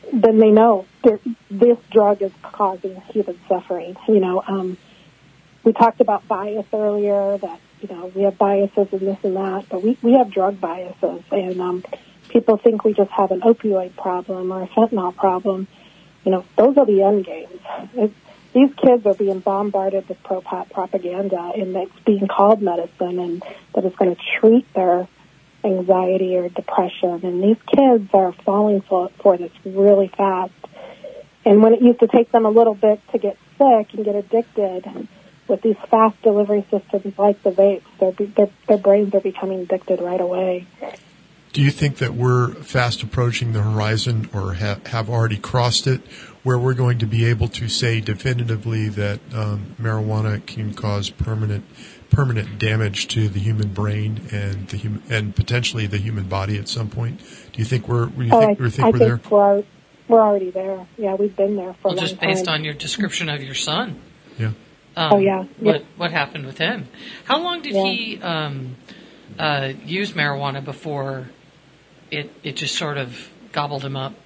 then they know that this drug is causing human suffering. You know, um, we talked about bias earlier, that, you know, we have biases and this and that, but we, we have drug biases. And um, people think we just have an opioid problem or a fentanyl problem. You know, those are the end games. It, these kids are being bombarded with pro-pot propaganda, and it's being called medicine, and that it's going to treat their anxiety or depression. And these kids are falling for, for this really fast. And when it used to take them a little bit to get sick and get addicted, with these fast delivery systems like the vapes, their, their, their brains are becoming addicted right away. Do you think that we're fast approaching the horizon, or ha- have already crossed it, where we're going to be able to say definitively that um, marijuana can cause permanent permanent damage to the human brain and the human, and potentially the human body at some point? Do you think we're do you oh, think, I, or think I we're think there? We're, we're already there. Yeah, we've been there for well, a long just based time. on your description of your son. Yeah. Um, oh yeah. What Yep. what happened with him? How long did Yeah. he um, uh, use marijuana before it it just sort of gobbled him up?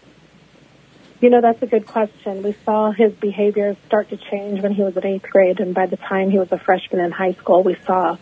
You know, that's a good question. We saw his behavior start to change when he was in eighth grade, and by the time he was a freshman in high school, we saw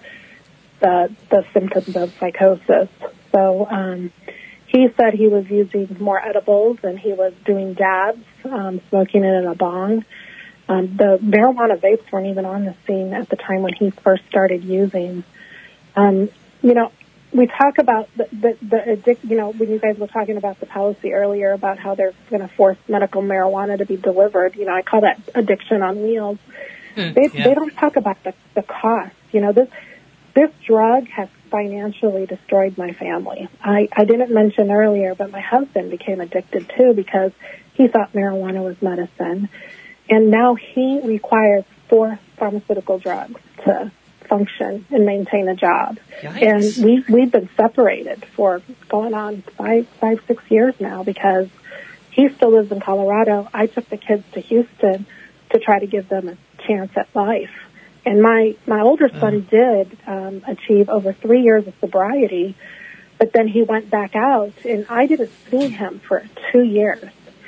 the the symptoms of psychosis. So um, he said he was using more edibles, and he was doing dabs, um, smoking it in a bong. Um, the marijuana vapes weren't even on the scene at the time when he first started using. Um, you know, we talk about the, the, the addic- you know, when you guys were talking about the policy earlier about how they're going to force medical marijuana to be delivered. You know, I call that addiction on wheels. Mm, they, yeah. they don't talk about the, the cost. You know, this this drug has financially destroyed my family. I, I didn't mention earlier, but my husband became addicted too because he thought marijuana was medicine. And now he requires four pharmaceutical drugs to function and maintain a job. Yikes. And we, we've been separated for going on five, five, six years now because he still lives in Colorado. I took the kids to Houston to try to give them a chance at life. And my, my older son did um, achieve over three years of sobriety, but then he went back out, and I didn't see him for two years.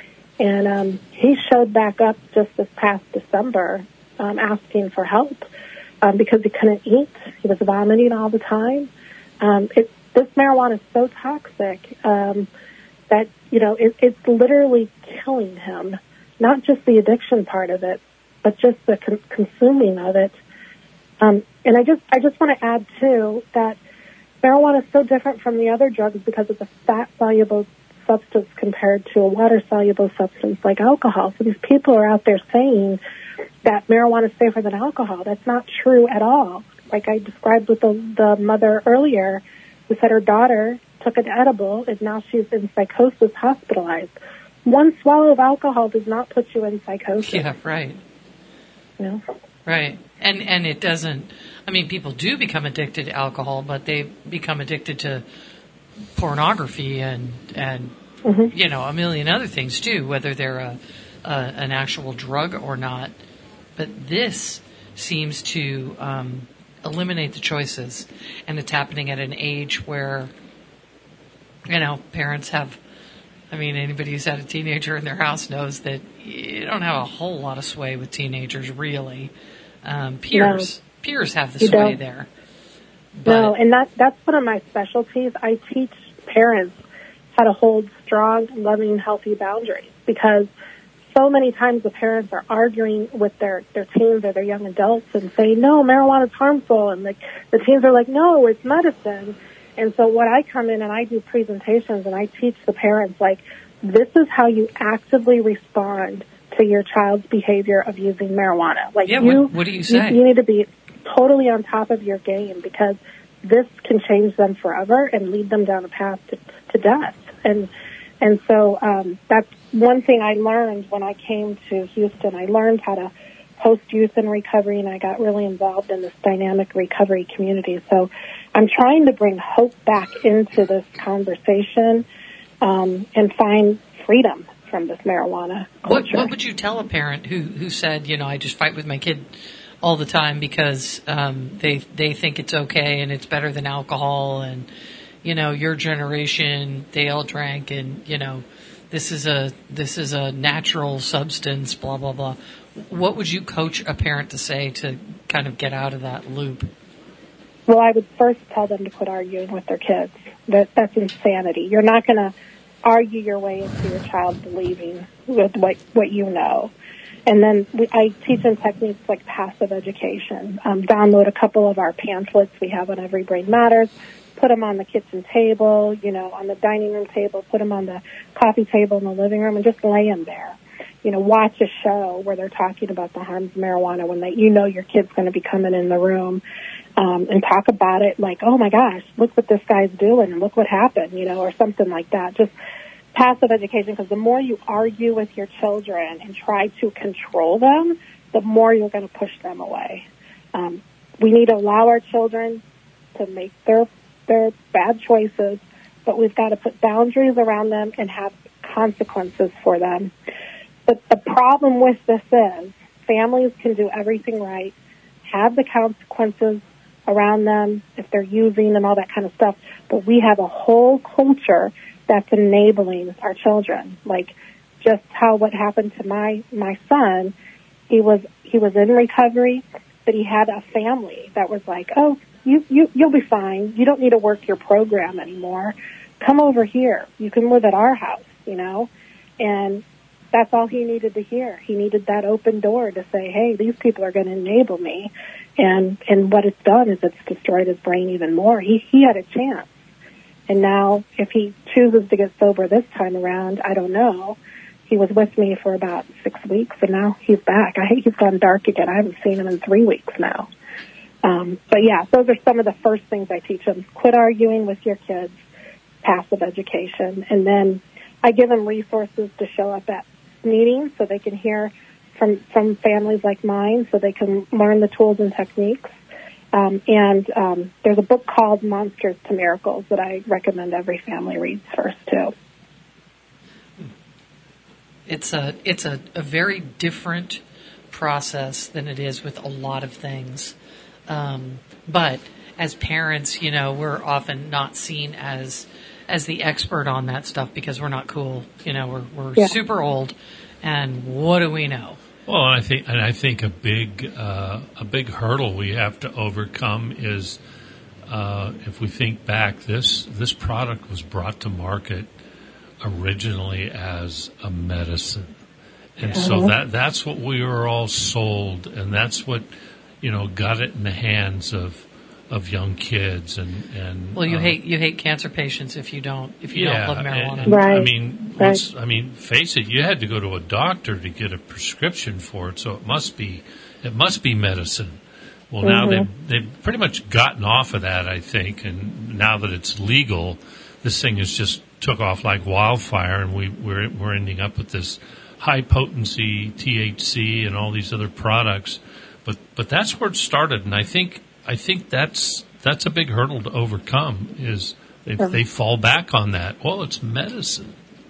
And um, he showed back up just this past December um, asking for help um, because he couldn't eat. He was vomiting all the time. Um, it, this marijuana is so toxic um, that, you know, it, it's literally killing him, not just the addiction part of it, but just the con- consuming of it. Um, and I just I just want to add, too, that marijuana is so different from the other drugs because it's a fat-soluble substance compared to a water-soluble substance like alcohol. So these people are out there saying that marijuana is safer than alcohol. That's not true at all. Like I described with the, the mother earlier, who said her daughter took an edible and now she's in psychosis, hospitalized. One swallow of alcohol does not put you in psychosis. Yeah, right. You know? Right. And and it doesn't, I mean, people do become addicted to alcohol, but they become addicted to pornography and, and mm-hmm. you know, a million other things too, whether they're a, a, an actual drug or not. But this seems to um, eliminate the choices, and it's happening at an age where, you know, parents have, I mean, anybody who's had a teenager in their house knows that you don't have a whole lot of sway with teenagers, really. Um, peers, no. peers have the you sway don't. there. But, no, and that that's one of my specialties. I teach parents how to hold strong, loving, healthy boundaries because so many times the parents are arguing with their, their teens or their young adults and saying, no, marijuana is harmful. And the, the teens are like, no, it's medicine. And so what I come in and I do presentations and I teach the parents, like, this is how you actively respond to your child's behavior of using marijuana. Like, yeah, you, what, what do you say? You, you need to be totally on top of your game because this can change them forever and lead them down a path to, to death. And and so um, that's one thing I learned when I came to Houston. I learned how to host youth in recovery, and I got really involved in this dynamic recovery community. So I'm trying to bring hope back into this conversation um, and find freedom from this marijuana culture. What, what would you tell a parent who, who said, you know, I just fight with my kid all the time because um, they they think it's okay and it's better than alcohol, and, you know, your generation, they all drank and, you know, this is a this is a natural substance, blah blah blah. What would you coach a parent to say to kind of get out of that loop? Well, I would first tell them to quit arguing with their kids. That that's insanity. You're not going to argue your way into your child believing with what what you know. And then we, I teach them techniques like passive education. Um, download a couple of our pamphlets we have on Every Brain Matters. Put them on the kitchen table, you know, on the dining room table. Put them on the coffee table in the living room, and just lay them there. You know, watch a show where they're talking about the harms of marijuana when they, you know your kid's going to be coming in the room, um, and talk about it like, oh my gosh, look what this guy's doing and look what happened, you know, or something like that. Just passive education, because the more you argue with your children and try to control them, the more you're going to push them away. Um, we need to allow our children to make their their bad choices, but we've got to put boundaries around them and have consequences for them. But the problem with this is families can do everything right, have the consequences around them if they're using and all that kind of stuff, but we have a whole culture that's enabling our children. Like just how what happened to my, my son, he was he was in recovery, but he had a family that was like, oh, you, you, you'll be fine. You don't need to work your program anymore. Come over here. You can live at our house, you know? And that's all he needed to hear. He needed that open door to say, hey, these people are going to enable me. And, and what it's done is it's destroyed his brain even more. He, he had a chance. And now if he chooses to get sober this time around, I don't know. He was with me for about six weeks, and now he's back. I hate he's gone dark again. I haven't seen him in three weeks now. Um, but, yeah, those are some of the first things I teach them. Quit arguing with your kids, passive education. And then I give them resources to show up at meetings so they can hear from, from families like mine so they can learn the tools and techniques. Um, and um, there's a book called Monsters to Miracles that I recommend every family reads first, too. It's a it's a, a very different process than it is with a lot of things. Um, but as parents, you know, we're often not seen as as the expert on that stuff because we're not cool. You know, we're we're Yeah. super old, and what do we know? Well, I think, and I think a big, uh, a big hurdle we have to overcome is, uh, if we think back, this this product was brought to market originally as a medicine, and so that that's what we were all sold, and that's what, you know, got it in the hands of of young kids, and and Well, you uh, hate you hate cancer patients if you don't if you yeah, don't love marijuana. and- and, I Right. mean, Right. once, I mean, face it, you had to go to a doctor to get a prescription for it, so it must be, it must be medicine. Well, now Mhm. they've they've pretty much gotten off of that, I think, and now that it's legal, this thing has just took off like wildfire, and we we're we're ending up with this high potency T H C and all these other products. But but that's where it started, and I think I think that's that's a big hurdle to overcome. Is they they fall back on that. Well, it's medicine.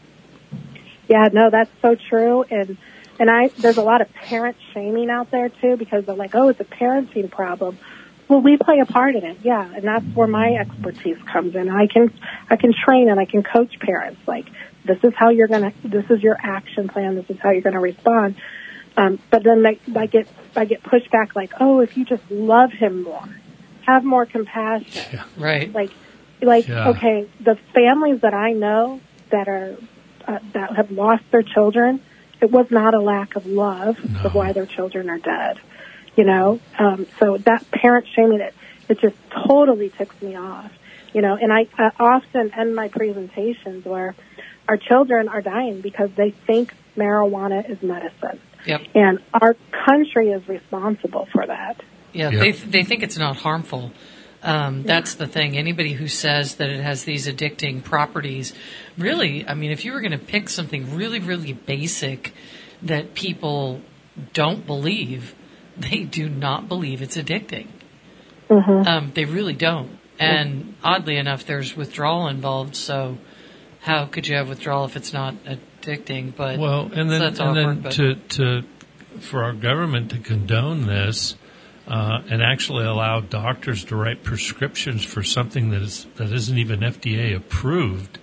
Yeah, no, that's so true. And and I there's a lot of parent shaming out there too because they're like, oh, it's a parenting problem. Well, we play a part in it, yeah, and that's where my expertise comes in. I can I can train and I can coach parents. Like, this is how you're gonna, this is your action plan. This is how you're gonna respond. Um, but then they, I get I get pushed back like, oh, if you just love him more, have more compassion. Yeah. Right. Like, like Yeah. okay, the families that I know that are uh, that have lost their children, it was not a lack of love No. of why their children are dead. You know, um, so that parent shaming, it, it just totally ticks me off. You know, and I, I often end my presentations where our children are dying because they think marijuana is medicine. Yep. And our country is responsible for that. Yeah, Yep. they they think it's not harmful. Um, that's the thing. Anybody who says that it has these addicting properties, really, I mean, if you were going to pick something really, really basic that people don't believe, they do not believe it's addicting. Mm-hmm. Um, they really don't. And oddly enough, there's withdrawal involved. So how could you have withdrawal if it's not addicting? But Well, and then so that's and awkward, then but- to to for our government to condone this uh, and actually allow doctors to write prescriptions for something that is that isn't even F D A approved,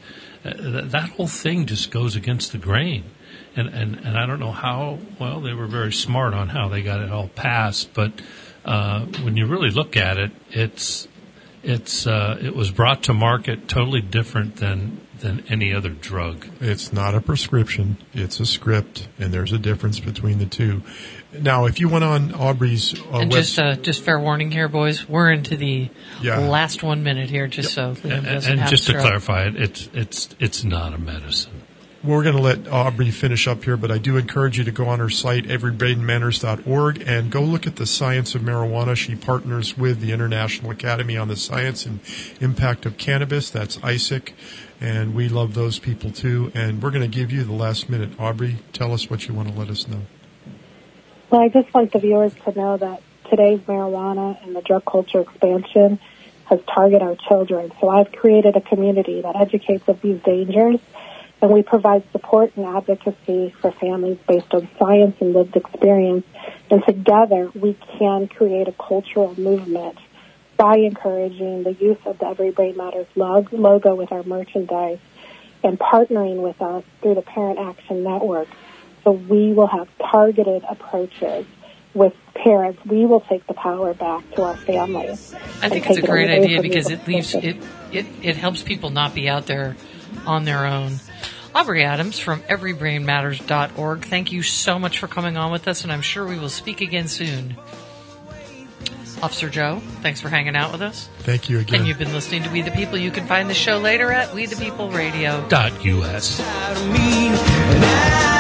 uh, th- that whole thing just goes against the grain. And, and, and I don't know how, well, they were very smart on how they got it all passed, but uh, when you really look at it, it's it's uh, it was brought to market totally different than than any other drug. It's not a prescription, it's a script, and there's a difference between the two. Now, if you went on Aubrey's uh, and website... just uh, just fair warning here, boys, we're into the Yeah. last one minute here, just Yep. so Liam And, doesn't and have just a to stroke. clarify it, it's it's it's not a medicine. We're going to let Aubrey finish up here, but I do encourage you to go on her site, every brain manners dot org, and go look at the science of marijuana. She partners with the International Academy on the Science and Impact of Cannabis. That's I S A C, and we love those people too. And we're going to give you the last minute. Aubrey, tell us what you want to let us know. Well, I just want the viewers to know that today's marijuana and the drug culture expansion has targeted our children. So I've created a community that educates of these dangers, and we provide support and advocacy for families based on science and lived experience. And together, we can create a cultural movement by encouraging the use of the Every Brain Matters log- logo with our merchandise and partnering with us through the Parent Action Network. So we will have targeted approaches with parents. We will take the power back to our families. I think and it's a take it great away idea from because these it leaves it, it it helps people not be out there on their own. Aubrey Adams from every brain matters dot org. Thank you so much for coming on with us, and I'm sure we will speak again soon. Officer Joe, thanks for hanging out with us. Thank you again. And you've been listening to We the People. You can find the show later at we the people radio Dot U S. Out of me, and I